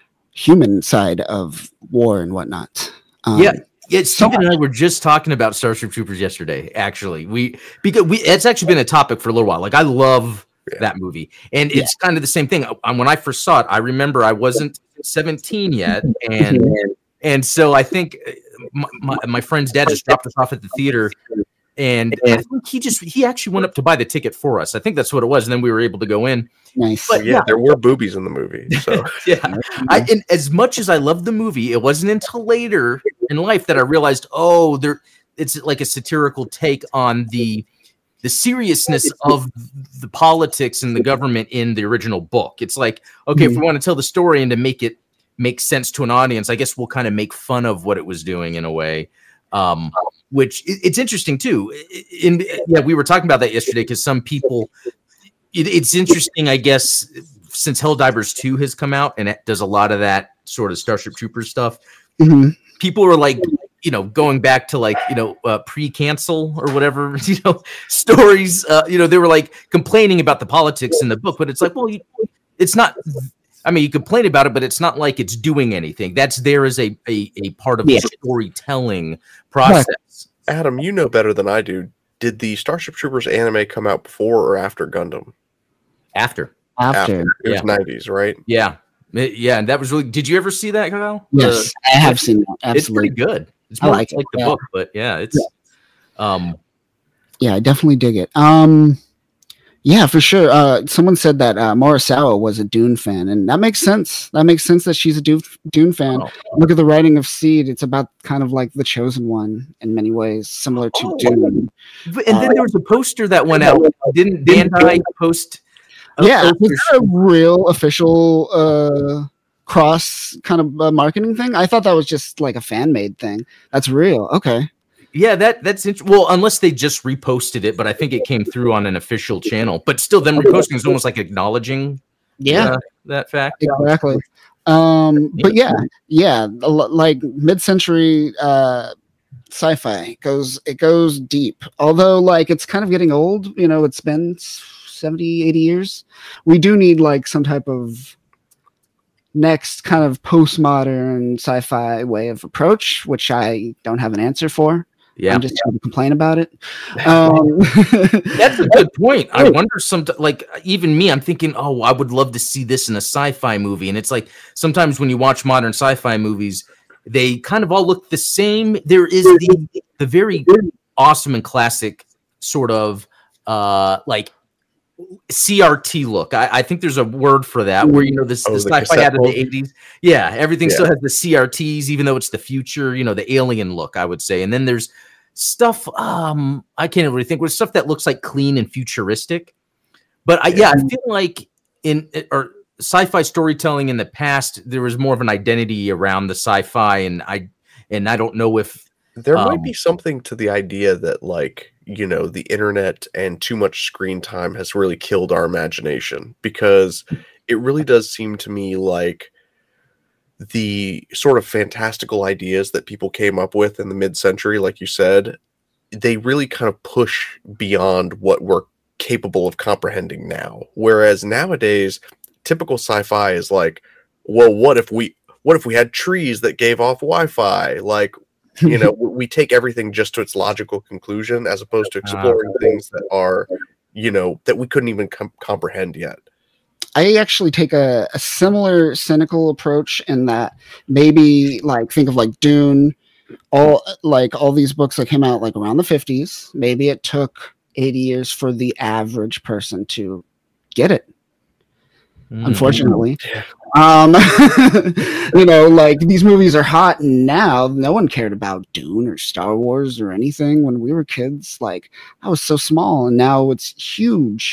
human side of war and whatnot. Um, yeah. Yeah, Stephen and I were just talking about Starship Troopers yesterday. Actually, we because we it's actually been a topic for a little while. Like, I love yeah. that movie, and it's yeah. kind of the same thing. When I first saw it, I remember I wasn't seventeen yet, and and so I think my, my, my friend's dad just dropped us off at the theater, and I think he just he actually went up to buy the ticket for us. I think that's what it was, and then we were able to go in. Nice. But yeah, yeah, there were boobies in the movie. So yeah, I, and as much as I loved the movie, it wasn't until later in life that I realized, oh, there it's like a satirical take on the the seriousness of the politics and the government in the original book. It's like, okay, mm-hmm. if we want to tell the story and to make it make sense to an audience, I guess we'll kind of make fun of what it was doing in a way. Um, which it, it's interesting too. In yeah, we were talking about that yesterday because some people. It, it's interesting, I guess, since Helldivers two has come out and it does a lot of that sort of Starship Troopers stuff. Mm-hmm. People were like, you know, going back to like, you know, uh, pre-cancel or whatever, you know, stories. Uh, you know, they were like complaining about the politics in the book, but it's like, well, you, it's not. I mean, you complain about it, but it's not like it's doing anything. That's there as a a, a part of yeah. the storytelling process. Adam, you know better than I do. Did the Starship Troopers anime come out before or after Gundam? After. After. after. It yeah. was nineties, right? Yeah. Yeah, and that was really... Did you ever see that, Kyle? Yes, uh, I have seen that. Absolutely. It's pretty good. It's more I like, like the yeah. book, but yeah, it's... Yeah. Um, yeah, I definitely dig it. Um, yeah, for sure. Uh, someone said that uh, Morisawa was a Dune fan, and that makes sense. That makes sense that she's a Dune, Dune fan. Oh. Look at the writing of Seed. It's about kind of like The Chosen One in many ways, similar to oh. Dune. And then uh, there was a poster that went out. Didn't Bandai post... Yeah, was that a real official uh, cross kind of uh, marketing thing? I thought that was just like a fan made thing. That's real. Okay. Yeah, that that's int- well, unless they just reposted it, but I think it came through on an official channel. But still, them reposting is almost like acknowledging, yeah, uh, that fact. Exactly. Um, but yeah, yeah, like mid-century uh, sci-fi goes it goes deep. Although, like, it's kind of getting old. You know, it's been seventy, eighty years. We do need like some type of next kind of postmodern sci-fi way of approach, which I don't have an answer for. Yeah, I'm just trying to complain about it. Um, That's a good point. I wonder some like even me, I'm thinking, oh, I would love to see this in a sci-fi movie. And it's like sometimes when you watch modern sci-fi movies, they kind of all look the same. There is the the very awesome and classic sort of uh like C R T look. I, I think there's a word for that where, you know, this oh, the sci-fi out of the eighties. Yeah, everything yeah. still has the C R Ts, even though it's the future, you know, the alien look, I would say. And then there's stuff, um, I can't really think, with stuff that looks like clean and futuristic. But I, yeah, I feel like in or sci-fi storytelling in the past, there was more of an identity around the sci-fi, and I and I don't know if there um, might be something to the idea that, like, you know, the internet and too much screen time has really killed our imagination, because it really does seem to me like the sort of fantastical ideas that people came up with in the mid-century, like you said, they really kind of push beyond what we're capable of comprehending now. Whereas nowadays, typical sci-fi is like, well, what if we what if we had trees that gave off Wi-Fi? Like, you know, we take everything just to its logical conclusion, as opposed to exploring uh, things that are, you know, that we couldn't even com- comprehend yet. I actually take a, a similar cynical approach in that maybe, like, think of like Dune, all like all these books that came out like around the fifties. Maybe it took eighty years for the average person to get it. Mm. Unfortunately, um, you know, like, these movies are hot now. No one cared about Dune or Star Wars or anything when we were kids. Like, I was so small, and now it's huge.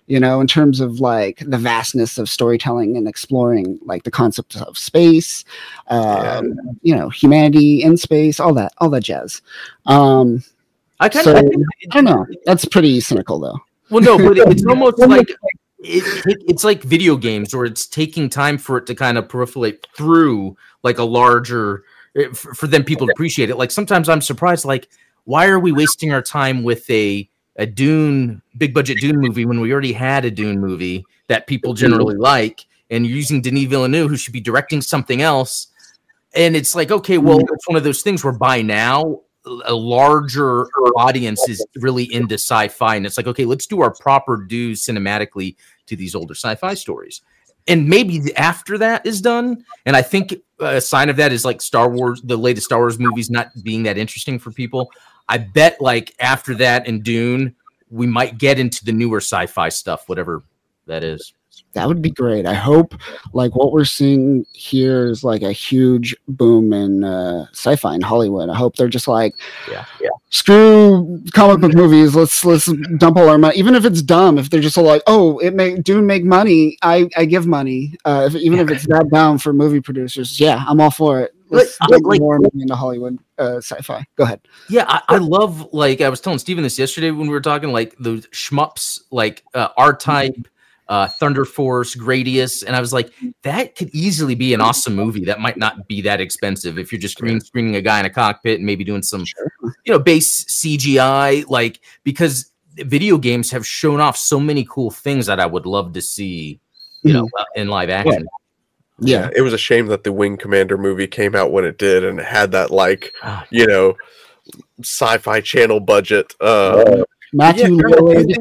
you know, in terms of like the vastness of storytelling and exploring like the concept of space, um, yeah. you know, humanity in space, all that, all that jazz. Um, I kind so, of, I don't know. That's pretty cynical, though. Well, no, but it's almost like it, it, it's like video games, or it's taking time for it to kind of proliferate through like a larger, for, for them people to appreciate it. Like sometimes I'm surprised, like why are we wasting our time with a a Dune big budget Dune movie when we already had a Dune movie that people generally like, and you're using Denis Villeneuve, who should be directing something else, and it's like, okay, well, it's one of those things where by now a larger audience is really into sci-fi, and it's like, okay, let's do our proper dues cinematically to these older sci-fi stories, and maybe after that is done. And I think a sign of that is like Star Wars, the latest Star Wars movies not being that interesting for people. I bet like after that and Dune, we might get into the newer sci-fi stuff, whatever that is. That would be great. I hope like what we're seeing here is like a huge boom in uh, sci-fi in Hollywood. I hope they're just like, yeah, yeah, screw comic book movies. Let's let's dump all our money, even if it's dumb. If they're just like, oh, it may Dune make money, I I give money. Uh, if, even if it's that down for movie producers, yeah, I'm all for it. Let's get like, more money into Hollywood uh, sci-fi. Go ahead. Yeah, I, I love like I was telling Steven this yesterday when we were talking like those shmups, like uh, R-Type. Uh, Thunder Force, Gradius, and I was like, that could easily be an awesome movie. That might not be that expensive if you're just green screening a guy in a cockpit and maybe doing some, sure. you know, base C G I. Like because video games have shown off so many cool things that I would love to see, you know, mm. in live action. Yeah. yeah, it was a shame that the Wing Commander movie came out when it did, and it had that like, you know, Sci-Fi Channel budget. Uh, Matthew yeah, Lillard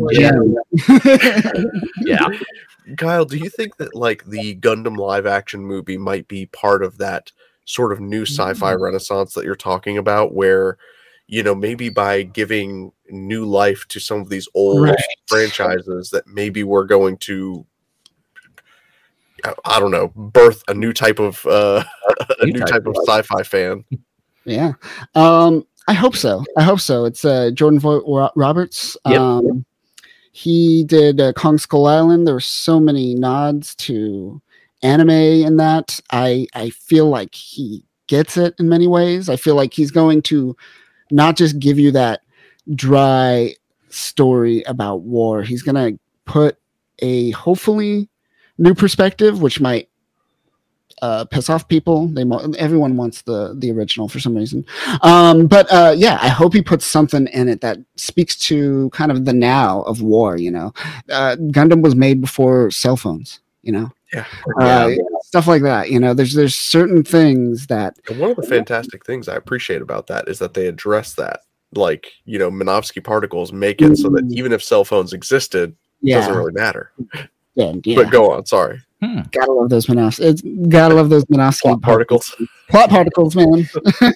is yeah. Kyle, do you think that like the Gundam live action movie might be part of that sort of new sci-fi mm-hmm. renaissance that you're talking about, where, you know, maybe by giving new life to some of these old right. franchises that maybe we're going to, I don't know, birth a new type of uh, a new, new type, type of sci-fi fan? Yeah. Um I hope so. I hope so. It's uh, Jordan Vogt Roberts. Yep. Um, he did uh, Kong Skull Island. There were so many nods to anime in that. I I feel like he gets it in many ways. I feel like he's going to not just give you that dry story about war. He's going to put a hopefully new perspective, which might Uh, piss off people. They everyone wants the the original for some reason. Um, but uh, yeah, I hope he puts something in it that speaks to kind of the now of war. You know, uh, Gundam was made before cell phones. You know, yeah, uh, yeah. stuff like that. You know, there's there's certain things that. And one of the fantastic things I appreciate about that is that they address that. Like, you know, Minovsky particles make it mm-hmm. so that even if cell phones existed, yeah. it doesn't really matter. Yeah, yeah. But go on. Sorry. Hmm. Gotta love those Minovsky. It's gotta love those Minovsky plot particles. Plot particles, man.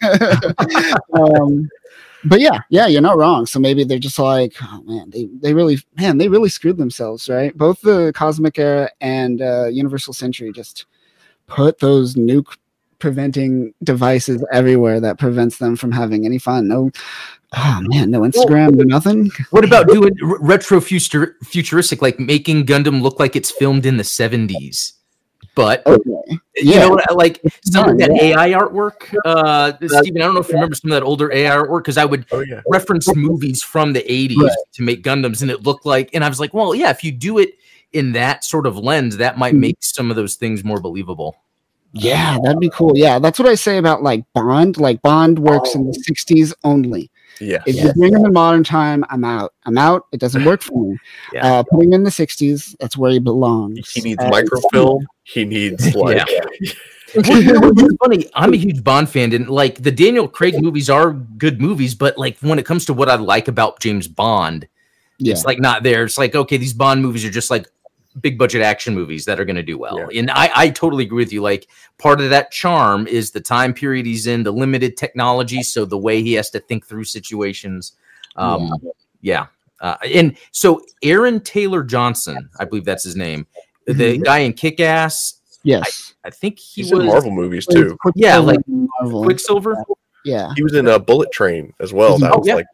um, but yeah, yeah, you're not wrong. So maybe they're just like, oh man, they they really, man, they really screwed themselves, right? Both the Cosmic Era and uh, Universal Century just put those nuke preventing devices everywhere that prevents them from having any fun. No. Oh man, no Instagram, no nothing. What about doing retro future futuristic, like making Gundam look like it's filmed in the seventies? But okay. you yeah. know, like some of that yeah. A I artwork. Uh, Steven, I don't know if you remember some of that older A I artwork, because I would oh, yeah. reference movies from the eighties right. to make Gundams, and it looked like, and I was like, well, yeah, if you do it in that sort of lens, that might make some of those things more believable. Yeah, that'd be cool. Yeah, that's what I say about like Bond. Like Bond works oh. in the sixties only. Yeah. If yes. you bring him in modern time, I'm out. I'm out. It doesn't work for me. yeah. Uh, putting him in the sixties, that's where he belongs. He needs uh, microfilm. He needs like. Yeah. It's funny. I'm a huge Bond fan, and like the Daniel Craig movies are good movies, but like when it comes to what I like about James Bond, yeah. it's like not there. It's like, okay, these Bond movies are just like big budget action movies that are going to do well. Yeah. And I, I totally agree with you. Like part of that charm is the time period he's in, the limited technology. So the way he has to think through situations. Um, yeah. yeah. Uh, and so Aaron Taylor Johnson, I believe that's his name, the mm-hmm. guy in Kick-Ass. Yes. I, I think he he's was in Marvel movies too. Yeah. Like Marvel. Quicksilver. Yeah. He was in a Bullet Train as well. That oh, was yeah. like,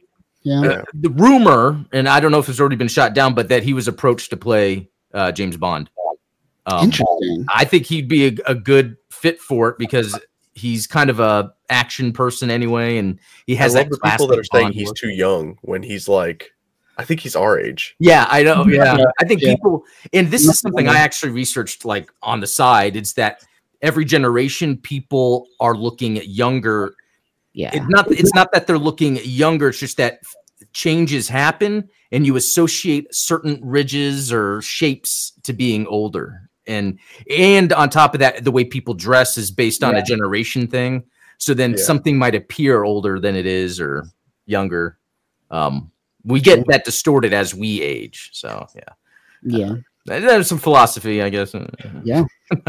Yeah. Yeah. The rumor, and I don't know if it's already been shot down, but that he was approached to play uh, James Bond. Um, Interesting. I think he'd be a, a good fit for it because he's kind of a action person anyway, and he has I that love the people that are classic saying Bond he's look. too young when he's like, I think he's our age. Yeah, I know. Yeah, Yeah, I think yeah. people, and this is something I actually researched like on the side. It's that every generation people are looking at younger. Yeah. It's not. It's not that they're looking younger. It's just that changes happen, and you associate certain ridges or shapes to being older. And and on top of that, the way people dress is based on Yeah. a generation thing. So then Yeah. something might appear older than it is or younger. Um, we get that distorted as we age. So yeah, Yeah. there's some philosophy, I guess. Yeah. Um,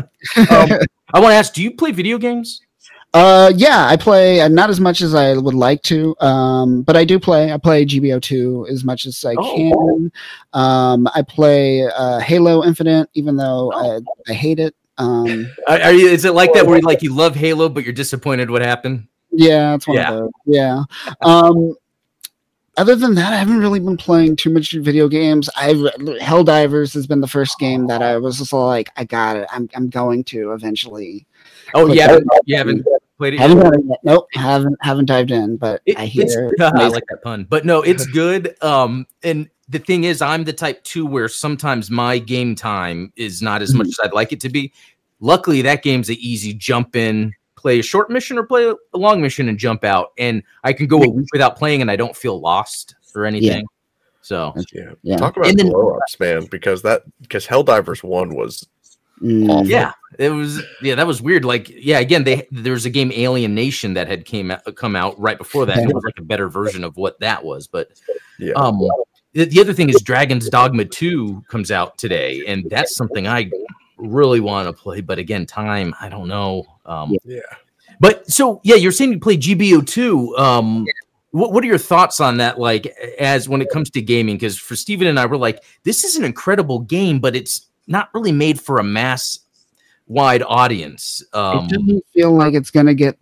I want to ask: do you play video games? Uh, yeah, I play uh, not as much as I would like to, um, but I do play. I play G B O two as much as I Oh. can. Um, I play uh, Halo Infinite, even though Oh. I, I hate it. Um, Are, are you? Is it like that where like you love Halo but you're disappoined what happened? yeah, it's one Yeah. of those. Yeah. Um, other than that, I haven't really been playing too much video games. I've Helldivers has been the first game that I was just like, I got it. I'm I'm going to eventually. Oh, But yeah, I- you haven't played it. Haven't done it yet. Nope, haven't haven't dived in, but It- I it's- hear. I like that pun, but no, it's good. Um, and the thing is, I'm the type too where sometimes my game time is not as much as I'd like it to be. Luckily, that game's an easy jump in, play a short mission or play a long mission and jump out, and I can go a week without playing and I don't feel lost or anything. So Yeah. Yeah. Talk about And then- blow ups, man, because that because Helldivers one was Mm. awful. yeah, it was yeah that was weird. Like yeah, again, they there was a game Alien Nation that had came out, come out right before that. And it was like a better version of what that was, but. Yeah. Um, the, the other thing is Dragon's Dogma two comes out today, and that's something I really want to play. But again, time, I don't know. Um, yeah. but so yeah, you're saying you play G B O two. Um, what, what are your thoughts on that? Like, as when it comes to gaming, because for Steven and I, we're like, this is an incredible game, but it's not really made for a mass wide audience. Um, It doesn't feel like it's going to get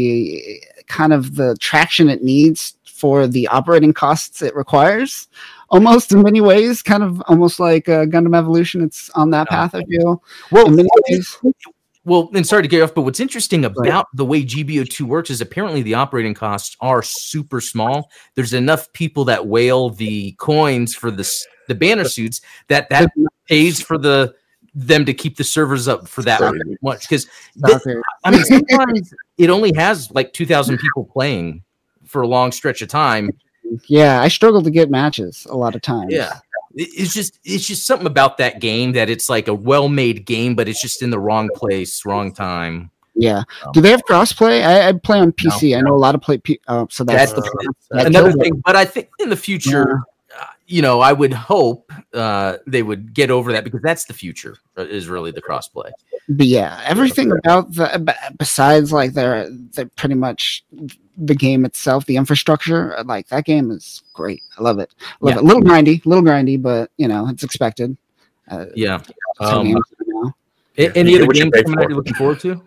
the kind of the traction it needs for the operating costs it requires. Almost in many ways, kind of almost like uh, Gundam Evolution. It's on that path, I feel. well, in many ways. Well, and sorry to get you off, but what's interesting about the way G B O two works is apparently the operating costs are super small. There's enough people that whale the coins for the s- the banner suits that that pays for the them to keep the servers up for that Crazy. much. Because Soccer. I mean, sometimes it only has like two thousand people playing for a long stretch of time. Yeah, I struggle to get matches a lot of times. Yeah. It- It's just it's just something about that game that it's like a well-made game, but it's just in the wrong place, wrong time. Yeah. Um, Do they have crossplay? I, I play on P C. I know a lot of play. P- oh, so that's, That's the, Uh, that another kills it. thing. But I think in the future, uh, you know, I would hope uh, they would get over that because that's the future uh, is really the crossplay. But yeah, everything about the b- besides like they're they're pretty much the game itself, the infrastructure, like that game is great. I love it. Love Yeah. it. A little grindy, a little grindy, but you know it's expected. Uh, Yeah. that's how Um, games are now. A- Any You other get what you games pay coming out for. you're looking forward to?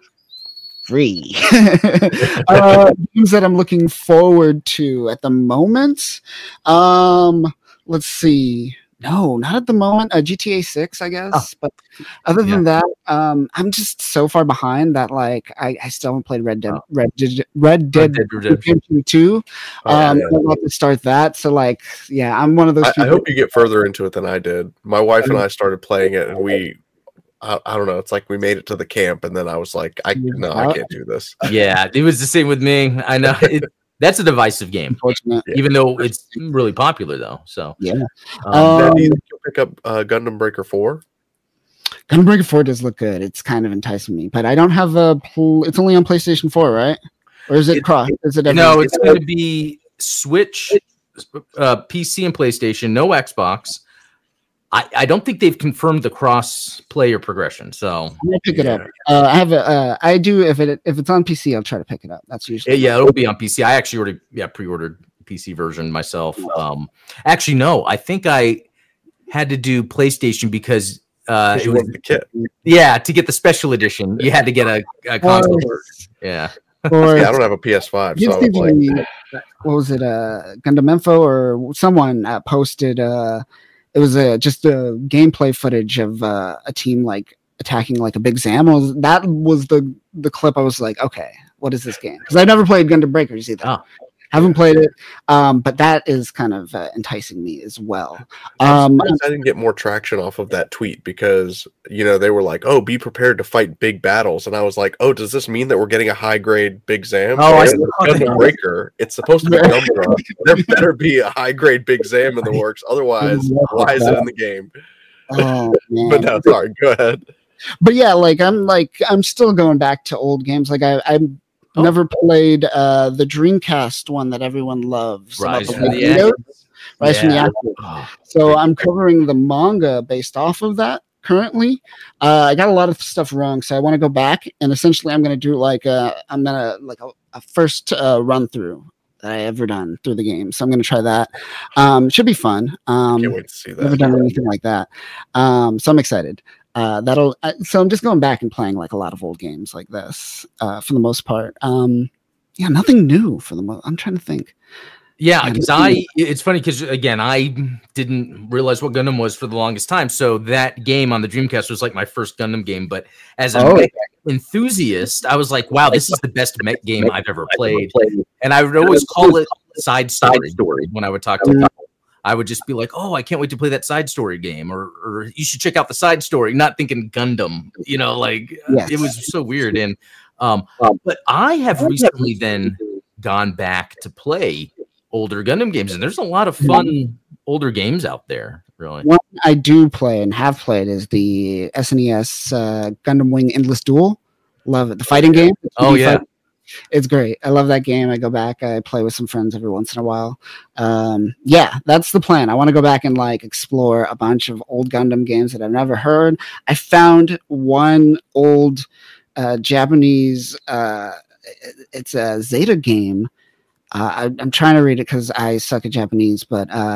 Free. uh, games that I'm looking forward to at the moment. Um, let's see. No, not at the moment. Uh, G T A six, I guess. Oh. But other than that, um, I'm just so far behind that like I, I still haven't played Red Dead. Oh. Red, Dead Red Dead Dead Redemption. Redemption two. Oh, Um, yeah. I'm about to start that. So like, yeah, I'm one of those I, I people. hope you get further into it than I did. My wife and I started playing it, and we, I, I don't know, it's like we made it to the camp, and then I was like, I no, I can't do this. Yeah, it was the same with me. I know it, that's a divisive game, Unfortunate. even though it's really popular though. So Yeah. um, Um, Now, do you think you'll pick up uh, Gundam Breaker four? Gunbreaker four does look good. It's kind of enticing me, but I don't have a. Pl- it's only on PlayStation four, right? Or is it, It- cross? Is it? no, every- it's going to be Switch, uh, P C, and PlayStation. No Xbox. I, I don't think they've confirmed the cross player progression. So I'm gonna pick it up. Yeah. Uh, I have a. Uh, I do if it if it's on P C, I'll try to pick it up. That's yeah, usually yeah, it'll be on P C. I actually already yeah pre-ordered P C version myself. Um, actually, no, I think I had to do PlayStation because uh, 'Cause it you was want the kit. yeah to get the special edition. You had to get a, a console. version. Yeah. Or Yeah, I don't have a P S five, give so I was like, Steven, what was it? Uh, Gundam Info or someone uh, posted. Uh, it was a just a gameplay footage of uh, a team like attacking like a big Zam. Was, that was the the clip. I was like, okay, what is this game? Because I never played Gundam Breakers either. Oh. Haven't played it, um, but that is kind of uh, enticing me as well. Um, I didn't get more traction off of that tweet because, you know, they were like, oh, be prepared to fight big battles. And I was like, oh, does this mean that we're getting a high grade Big Zam? Oh, I Gundam Breaker. It's supposed to be Gundam. There better be a high grade Big Zam in the works. Otherwise, why is it in the game? Oh, man. But no, sorry, go ahead. But yeah, like I'm like I'm still going back to old games. Like I, I'm. Oh. Never played uh, the Dreamcast one that everyone loves. Rise from the Ashes. Rise from the Ashes. So I'm covering the manga based off of that currently. Uh, I got a lot of stuff wrong, so I want to go back and essentially I'm going to do like a, I'm gonna like a, a first uh, run through that I ever done through the game. So I'm going to try that. Um, should be fun. Um, Can't wait to see that. Never done anything like that. Um, so I'm excited. Uh, that'll uh, so I'm just going back and playing like a lot of old games like this uh, for the most part. Um, yeah, nothing new for the most. I'm trying to think. Yeah, because I it's funny because again I didn't realize what Gundam was for the longest time. So that game on the Dreamcast was like my first Gundam game. But as a Oh. mech enthusiast, I was like, wow, this is the best mech game I've ever played. And I would always call it side story when I would talk to people. I would just be like, oh, I can't wait to play that side story game, or or you should check out the side story, not thinking Gundam, you know, like Yes. it was so weird. And um, but I have recently then gone back to play older Gundam games, and there's a lot of fun older games out there, really. One I do play and have played is the S N E S uh, Gundam Wing Endless Duel. Love it. The fighting game. Oh, yeah. Fight- It's great. I love that game. I go back. I play with some friends every once in a while. Um, yeah, that's the plan. I want to go back and like explore a bunch of old Gundam games that I've never heard. I found one old uh, Japanese. Uh, it's a Zeta game. Uh, I, I'm trying to read it because I suck at Japanese, but uh,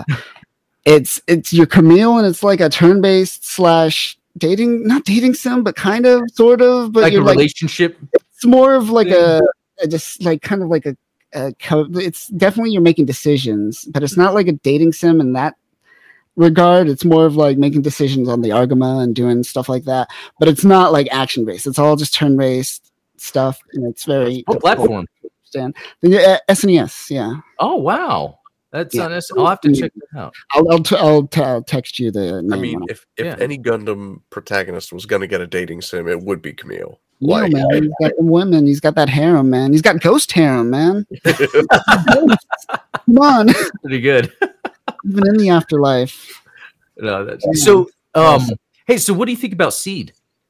it's it's your Camille, and it's like a turn-based slash dating, not dating sim, but kind of, sort of. But Like a you're like, relationship. it's more of like a, a just like kind of like a, a co- it's definitely you're making decisions, but it's not like a dating sim in that regard. It's more of like making decisions on the Argama and doing stuff like that, but it's not like action based. It's all just turn based stuff, and it's very What platform? understand the uh, S N E S. Yeah, Oh, wow. That's Yeah. on S- I'll have to check that out. I'll I'll, t- I'll, t- I'll text you the name. I mean, when if, if Yeah. any Gundam protagonist was going to get a dating sim, it would be Camille. No, Like, man, he's got the women. He's got that harem, man. He's got ghost harem, man. Come on, Pretty good. even in the afterlife. No, that's, so, um, hey, so what do you think about Seed?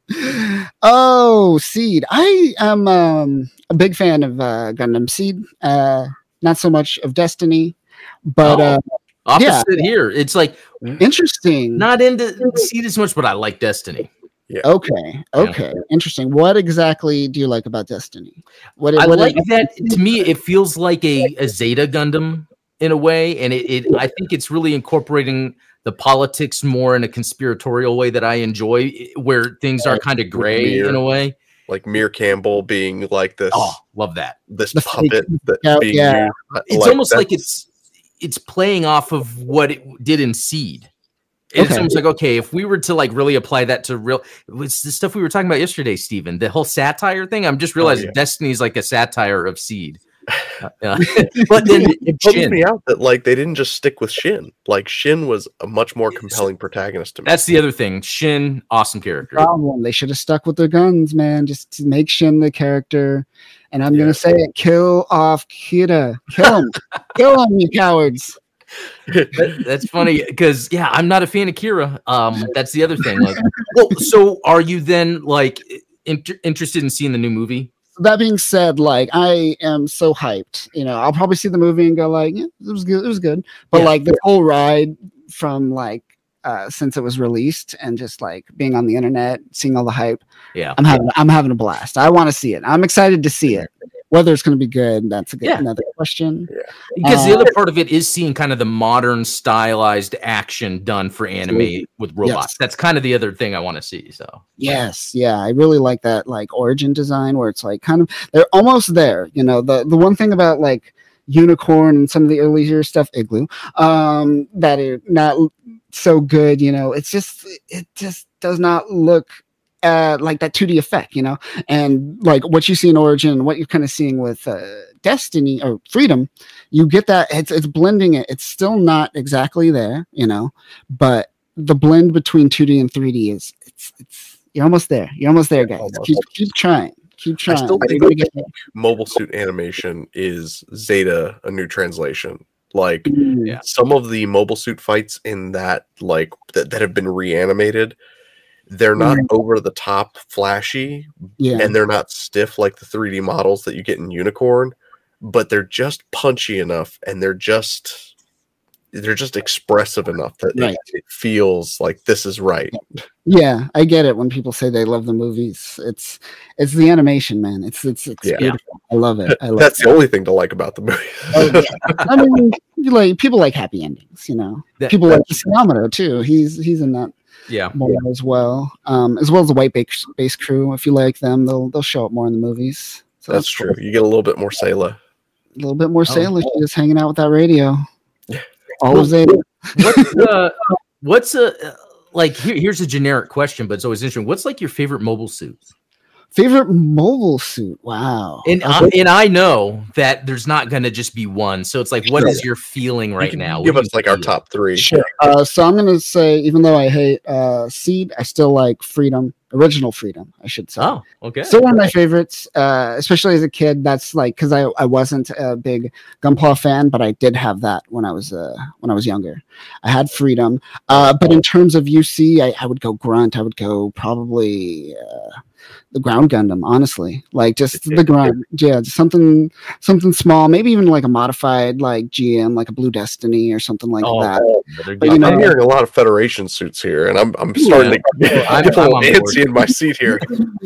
Oh, Seed. I am um, a big fan of uh, Gundam Seed. Uh, not so much of Destiny, but Oh, uh, Opposite here. It's like interesting. not into Seed as much, but I like Destiny. Okay, okay, interesting. What exactly do you like about Destiny? What I what like that. To me, it feels like a, a Zeta Gundam in a way, and it, it I think it's really incorporating the politics more in a conspiratorial way that I enjoy, where things are kind of gray in a way. like Mir Campbell being like this, Oh, love that. this The puppet that's yeah, being yeah. used. It's almost like that's- it's it's playing off of what it did in Seed. It's Okay. almost like, okay, if we were to like really apply that to real, it's the stuff we were talking about yesterday, Stephen, the whole satire thing. I'm just realizing yeah. Destiny's like a satire of Seed. Uh, yeah. But then it bums Shin, me out that like they didn't just stick with Shin. Like Shin was a much more compelling protagonist to me. that's the other thing. Shin, awesome character. problem? They should have stuck with their guns, man. Just to make Shin the character. And I'm Yeah. gonna say it: kill off Kira. Kill him. Kill him, you cowards. That- that's funny because yeah, I'm not a fan of Kira. Um, that's the other thing. Like, well, so are you then like inter- interested in seeing the new movie? That being said, like I am so hyped. You know, I'll probably see the movie and go like, yeah, it was good. It was good. But Yeah. like the whole ride from like uh since it was released and just like being on the internet, seeing all the hype, Yeah, I'm having I'm having a blast. I want to see it. I'm excited to see it. Whether it's going to be good, that's a good Yeah. another question. because the Uh, other part of it is seeing kind of the modern stylized action done for anime with robots. Yes. That's kind of the other thing I want to see. So Yes, yeah, I really like that like origin design where it's like kind of they're almost there. You know, the the one thing about like Unicorn and some of the earlier stuff, Igloo, um, that are not so good. You know, it's just it just does not look uh, like that two D effect. You know, and like what you see in Origin, what you're kind of seeing with uh, Destiny or Freedom, you get that it's it's blending it. It's still not exactly there. You know, but the blend between two D and three D is it's it's you're almost there. You're almost there, guys. Keep keep trying. Keep trying. I still think mobile suit animation is Zeta a new translation. Like yeah. some of the mobile suit fights in that like that, that have been reanimated, they're not mm. over the top flashy, yeah, and they're not stiff like the three D models that you get in Unicorn, but they're just punchy enough, and they're just they're just expressive enough that right. it, it feels like this is right. Yeah, I get it when people say they love the movies. It's it's the animation, man. It's it's, it's yeah. beautiful. I love it. I love That's it. the only thing to like about the movie. Oh, yeah. I mean, you like people like happy endings, you know. That, people like Yamato too. He's he's in that yeah more yeah. as well. Um, as well as the White Base, Base Crew. If you like them, they'll they'll show up more in the movies. So that's, that's true. Cool. You get a little bit more Sayla. A little bit more Sayla. Oh. She's just hanging out with that radio. Always well, what's uh, what's a uh, like? Here, here's a generic question, but it's always interesting. What's like your favorite mobile suit? Favorite mobile suit? Wow. And I, and I know that there's not going to just be one. So it's like, what sure. is your feeling right you now? Give what us like feel? Our top three. Sure. Uh, so I'm going to say, even though I hate uh, Seed, I still like Freedom. Original Freedom, I should say. Oh, okay. Still one of my favorites, uh, especially as a kid. That's like because I, I wasn't a big Gunpla fan, but I did have that when I was uh, when I was younger. I had Freedom, uh, but in terms of U C, I, I would go Grunt. I would go probably uh, the Ground Gundam. Honestly, like just the Grunt. Yeah, just something something small. Maybe even like a modified like G M, like a Blue Destiny or something like oh, that. But, you know, I'm hearing a lot of Federation suits here, and I'm I'm starting yeah. to get I'm, I'm antsy in my seat here.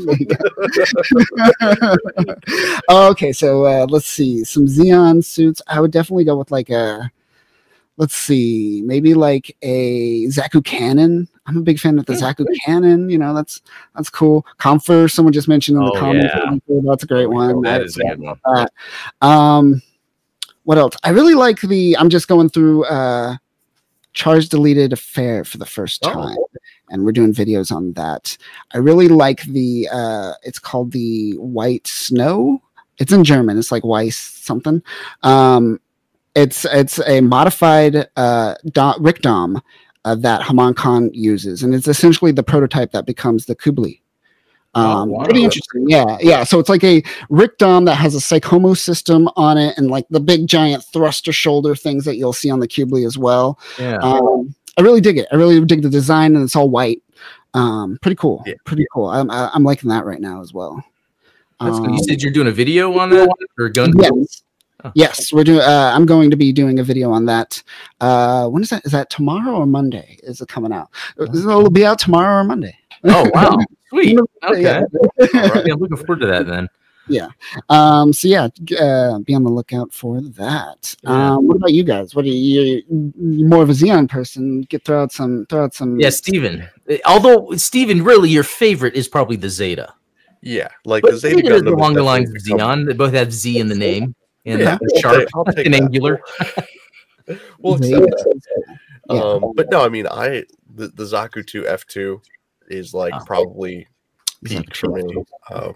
Okay, so uh, let's see some Xeon suits. I would definitely go with like a, let's see, maybe like a Zaku Cannon. I'm a big fan of the Zaku Cannon. You know, that's that's cool. Comfort, someone just mentioned in the oh, comments. Yeah. That's a great one. That is a good one. Uh, um, what else? I really like the. I'm just going through uh, Charge Deleted Affair for the first time. Oh. And we're doing videos on that. I really like the, uh, it's called the White Snow. It's in German. It's like Weiss something. Um, it's it's a modified uh, do- Rick Dom uh, that Haman Khan uses. And it's essentially the prototype that becomes the Kubli. Um, oh, wow. Pretty interesting. Yeah, yeah. So it's like a Rick Dom that has a Psychomo system on it and like the big giant thruster shoulder things that you'll see on the Kubli as well. Yeah. Um, I really dig it. I really dig the design, and it's all white. Um, pretty cool. Yeah. Pretty cool. I'm I'm liking that right now as well. That's um, good. You said you're doing a video on that or gun? Yes. Oh. Yes, we're doing. Uh, I'm going to be doing a video on that. Uh, when is that? Is that tomorrow or Monday? Is it coming out? It'll be out tomorrow or Monday. Oh wow, sweet. Okay, yeah. All right. Yeah, I'm looking forward to that then. Yeah. Um, so yeah, uh, be on the lookout for that. Yeah. Um, what about you guys? What are you? You're more of a Xeon person. Get throw out some. Throw out some. Yeah, Steven. Although Steven, really, your favorite is probably the Zeta. Yeah, like but the Zeta Zeta is along the lines of Xeon. They both have Z in the name and yeah, sharp and angular. Well, accept that. Um, but no, I mean, I the, the Zaku two F two is like oh. probably peak for me. Um,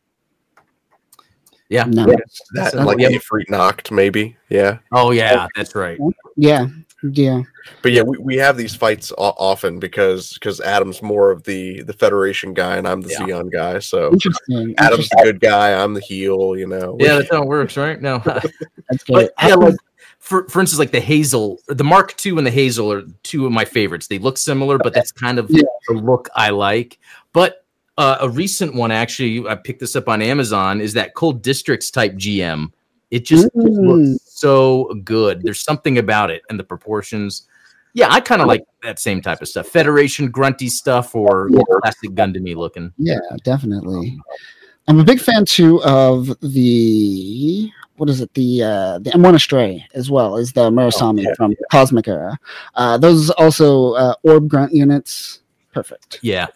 Yeah, no. that and like the Freak knocked maybe. Yeah. Oh yeah, that's right. Yeah, yeah. But yeah, we, we have these fights o- often because because Adam's more of the the Federation guy and I'm the yeah. Xeon guy. So Interesting. Adam's Interesting. the good guy, I'm the heel. You know. Yeah, that's how it works, right? No. That's but yeah, like, for for instance, like the Hazel, the Mark two and the Hazel are two of my favorites. They look similar, but that's kind of yeah. the look I like. But Uh, a recent one, actually, I picked this up on Amazon, is that Cold Districts type G M. It just mm. looks so good. There's something about it and the proportions. Yeah, I kind of like that same type of stuff. Federation grunty stuff or yeah. classic Gundam-y looking. Yeah, definitely. I'm a big fan, too, of the... What is it? The uh, the M one Astray as well as the Murasami oh, yeah, from yeah. Cosmic Era. Uh, those also uh, Orb Grunt units. Perfect. Yeah.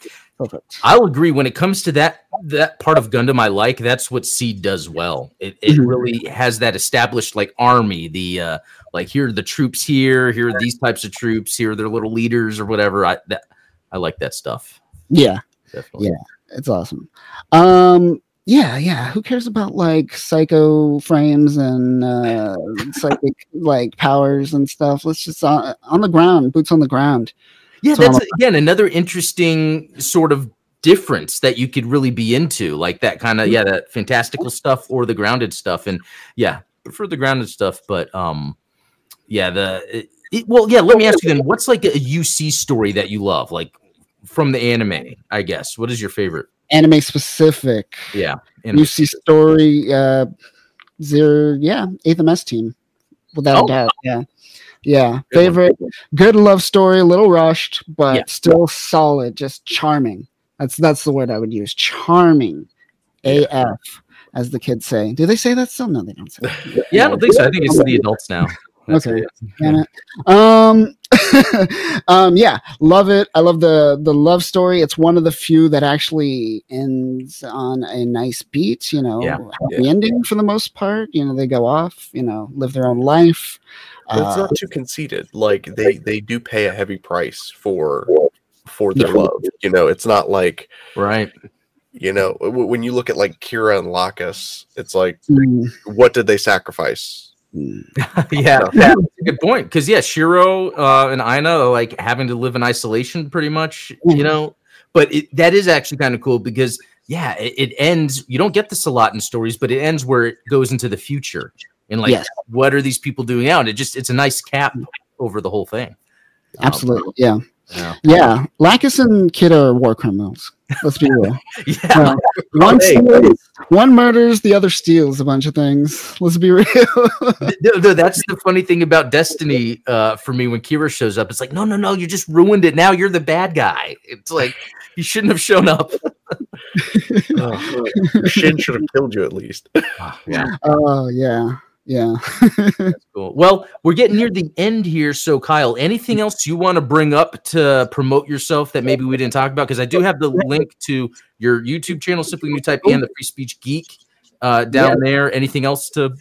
perfect. I'll agree. When it comes to that that part of Gundam, I like that's what Seed does well. It it Mhm. really has that established like army. The uh, like here are the troops here. Here are these types of troops. Here are their little leaders or whatever. I that I like that stuff. Yeah, Definitely. yeah, it's awesome. Um, yeah, yeah. Who cares about like psycho frames and uh, psychic like powers and stuff? Let's just on, on the ground, boots on the ground. Yeah, So that's I'm- again another interesting sort of difference that you could really be into, like that kind of yeah, that fantastical stuff or the grounded stuff. And yeah, prefer the grounded stuff, but um, yeah, the it, it- well, yeah. Let me ask you then, what's like a U C story that you love, like from the anime? I guess what is your favorite? Anime specific. Yeah, U C story. Uh, zero. Yeah, eighth M S team. Without Oh. a doubt. Yeah. Yeah. Good one. Favorite. Good love story. A little rushed, but Yeah. still solid. Just charming. That's that's the word I would use. Charming. A F, as the kids say. Do they say that still? No, they don't say that. Yeah, I don't think so. I think it's the adults now. That's Okay. it. Damn it. Um, um, yeah, love it. I love the the love story. It's one of the few that actually ends on a nice beat. You know, Yeah. happy ending for the most part. You know, they go off. You know, live their own life. But it's Uh, not too conceited. Like they they do pay a heavy price for for their Yeah. love. You know, it's not like Right. you know w- when you look at like Kira and Lacus, it's like mm, what did they sacrifice? mm. Yeah, No. that's a good point. Because yeah, Shiro uh, and Aina are like having to live in isolation, pretty much. You Mhm. know, but it, that is actually kind of cool because yeah, it, it ends. You don't get this a lot in stories, but it ends where it goes into the future and like, Yes. what are these people doing now? And it just it's a nice cap over the whole thing. Um, Absolutely. Yeah. yeah. Yeah. Lacus and Kid are war criminals. Let's be real. Yeah. Uh, one, Hey. steals, one murders, the other steals a bunch of things. Let's be real. No, no, that's the funny thing about Destiny uh, for me when Kira shows up. It's like, no, no, no, you just ruined it. Now you're the bad guy. It's like you shouldn't have shown up. Oh, Shin should have killed you at least. Yeah, Oh, yeah. Yeah. cool. Well, we're getting near the end here. So, Kyle, anything else you want to bring up to promote yourself that maybe we didn't talk about? Because I do have the link to your YouTube channel, Simply New Type, and the Free Speech Geek uh, down there. Anything else to?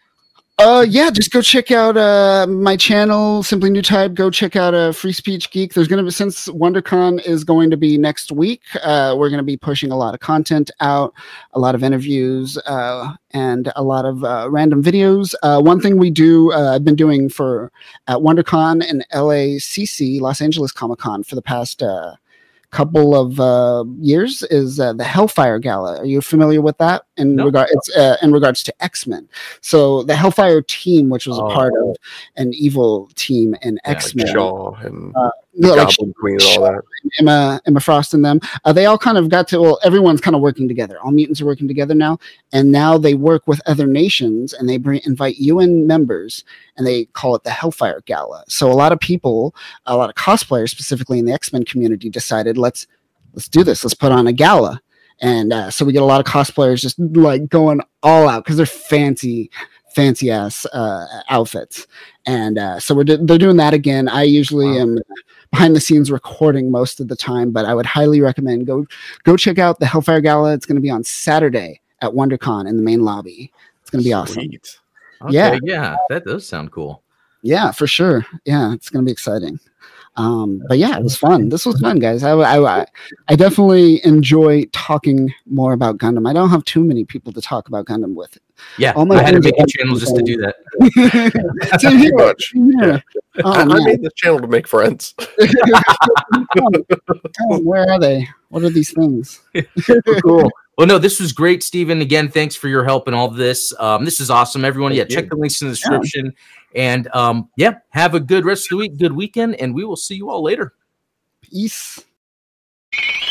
Uh, yeah, just go check out uh my channel, Simply New Type. Go check out uh, Free Speech Geek. There's gonna be, since WonderCon is going to be next week, uh, we're gonna be pushing a lot of content out, a lot of interviews, uh, and a lot of uh, random videos. Uh, one thing we do, uh, I've been doing for at WonderCon and L A C C, Los Angeles Comic Con, for the past uh, couple of uh, years is uh, the Hellfire Gala. Are you familiar with that? In No. regard, it's uh, in regards to X-Men. So the Hellfire team, which was Oh. a part of an evil team in Yeah, like X-Men, Shaw and uh, yeah, like Goblin Queen and all that. Emma, Emma Frost and them, uh, they all kind of got to, well, everyone's kind of working together. All mutants are working together now. And now they work with other nations and they bring, invite U N members and they call it the Hellfire Gala. So a lot of people, a lot of cosplayers, specifically in the X-Men community, decided, let's, let's do this. Let's put on a gala. And uh, so we get a lot of cosplayers just like going all out because they're fancy, fancy ass uh, outfits. And uh, so we're do- they're doing that again. I usually Wow. am behind the scenes recording most of the time, but I would highly recommend go go check out the Hellfire Gala. It's going to be on Saturday at WonderCon in the main lobby. It's going to be awesome. Sweet. Okay, Yeah. yeah, that does sound cool. Yeah, for sure. Yeah, it's going to be exciting. Um, but yeah, it was fun. This was fun, guys. I, I, I definitely enjoy talking more about Gundam. I don't have too many people to talk about Gundam with. Yeah, All my I had to friends make are a channel just to do that. Same here. Pretty much. Same here. Oh, I, I man. made this channel to make friends. Tell 'em, tell 'em, where are they? What are these things? Cool. Well, no, this was great, Stephen. Again, thanks for your help in all of this. Um, this is awesome, everyone. Yeah, Thank check you. the links in the description. And um, yeah, have a good rest of the week, good weekend, and we will see you all later. Peace.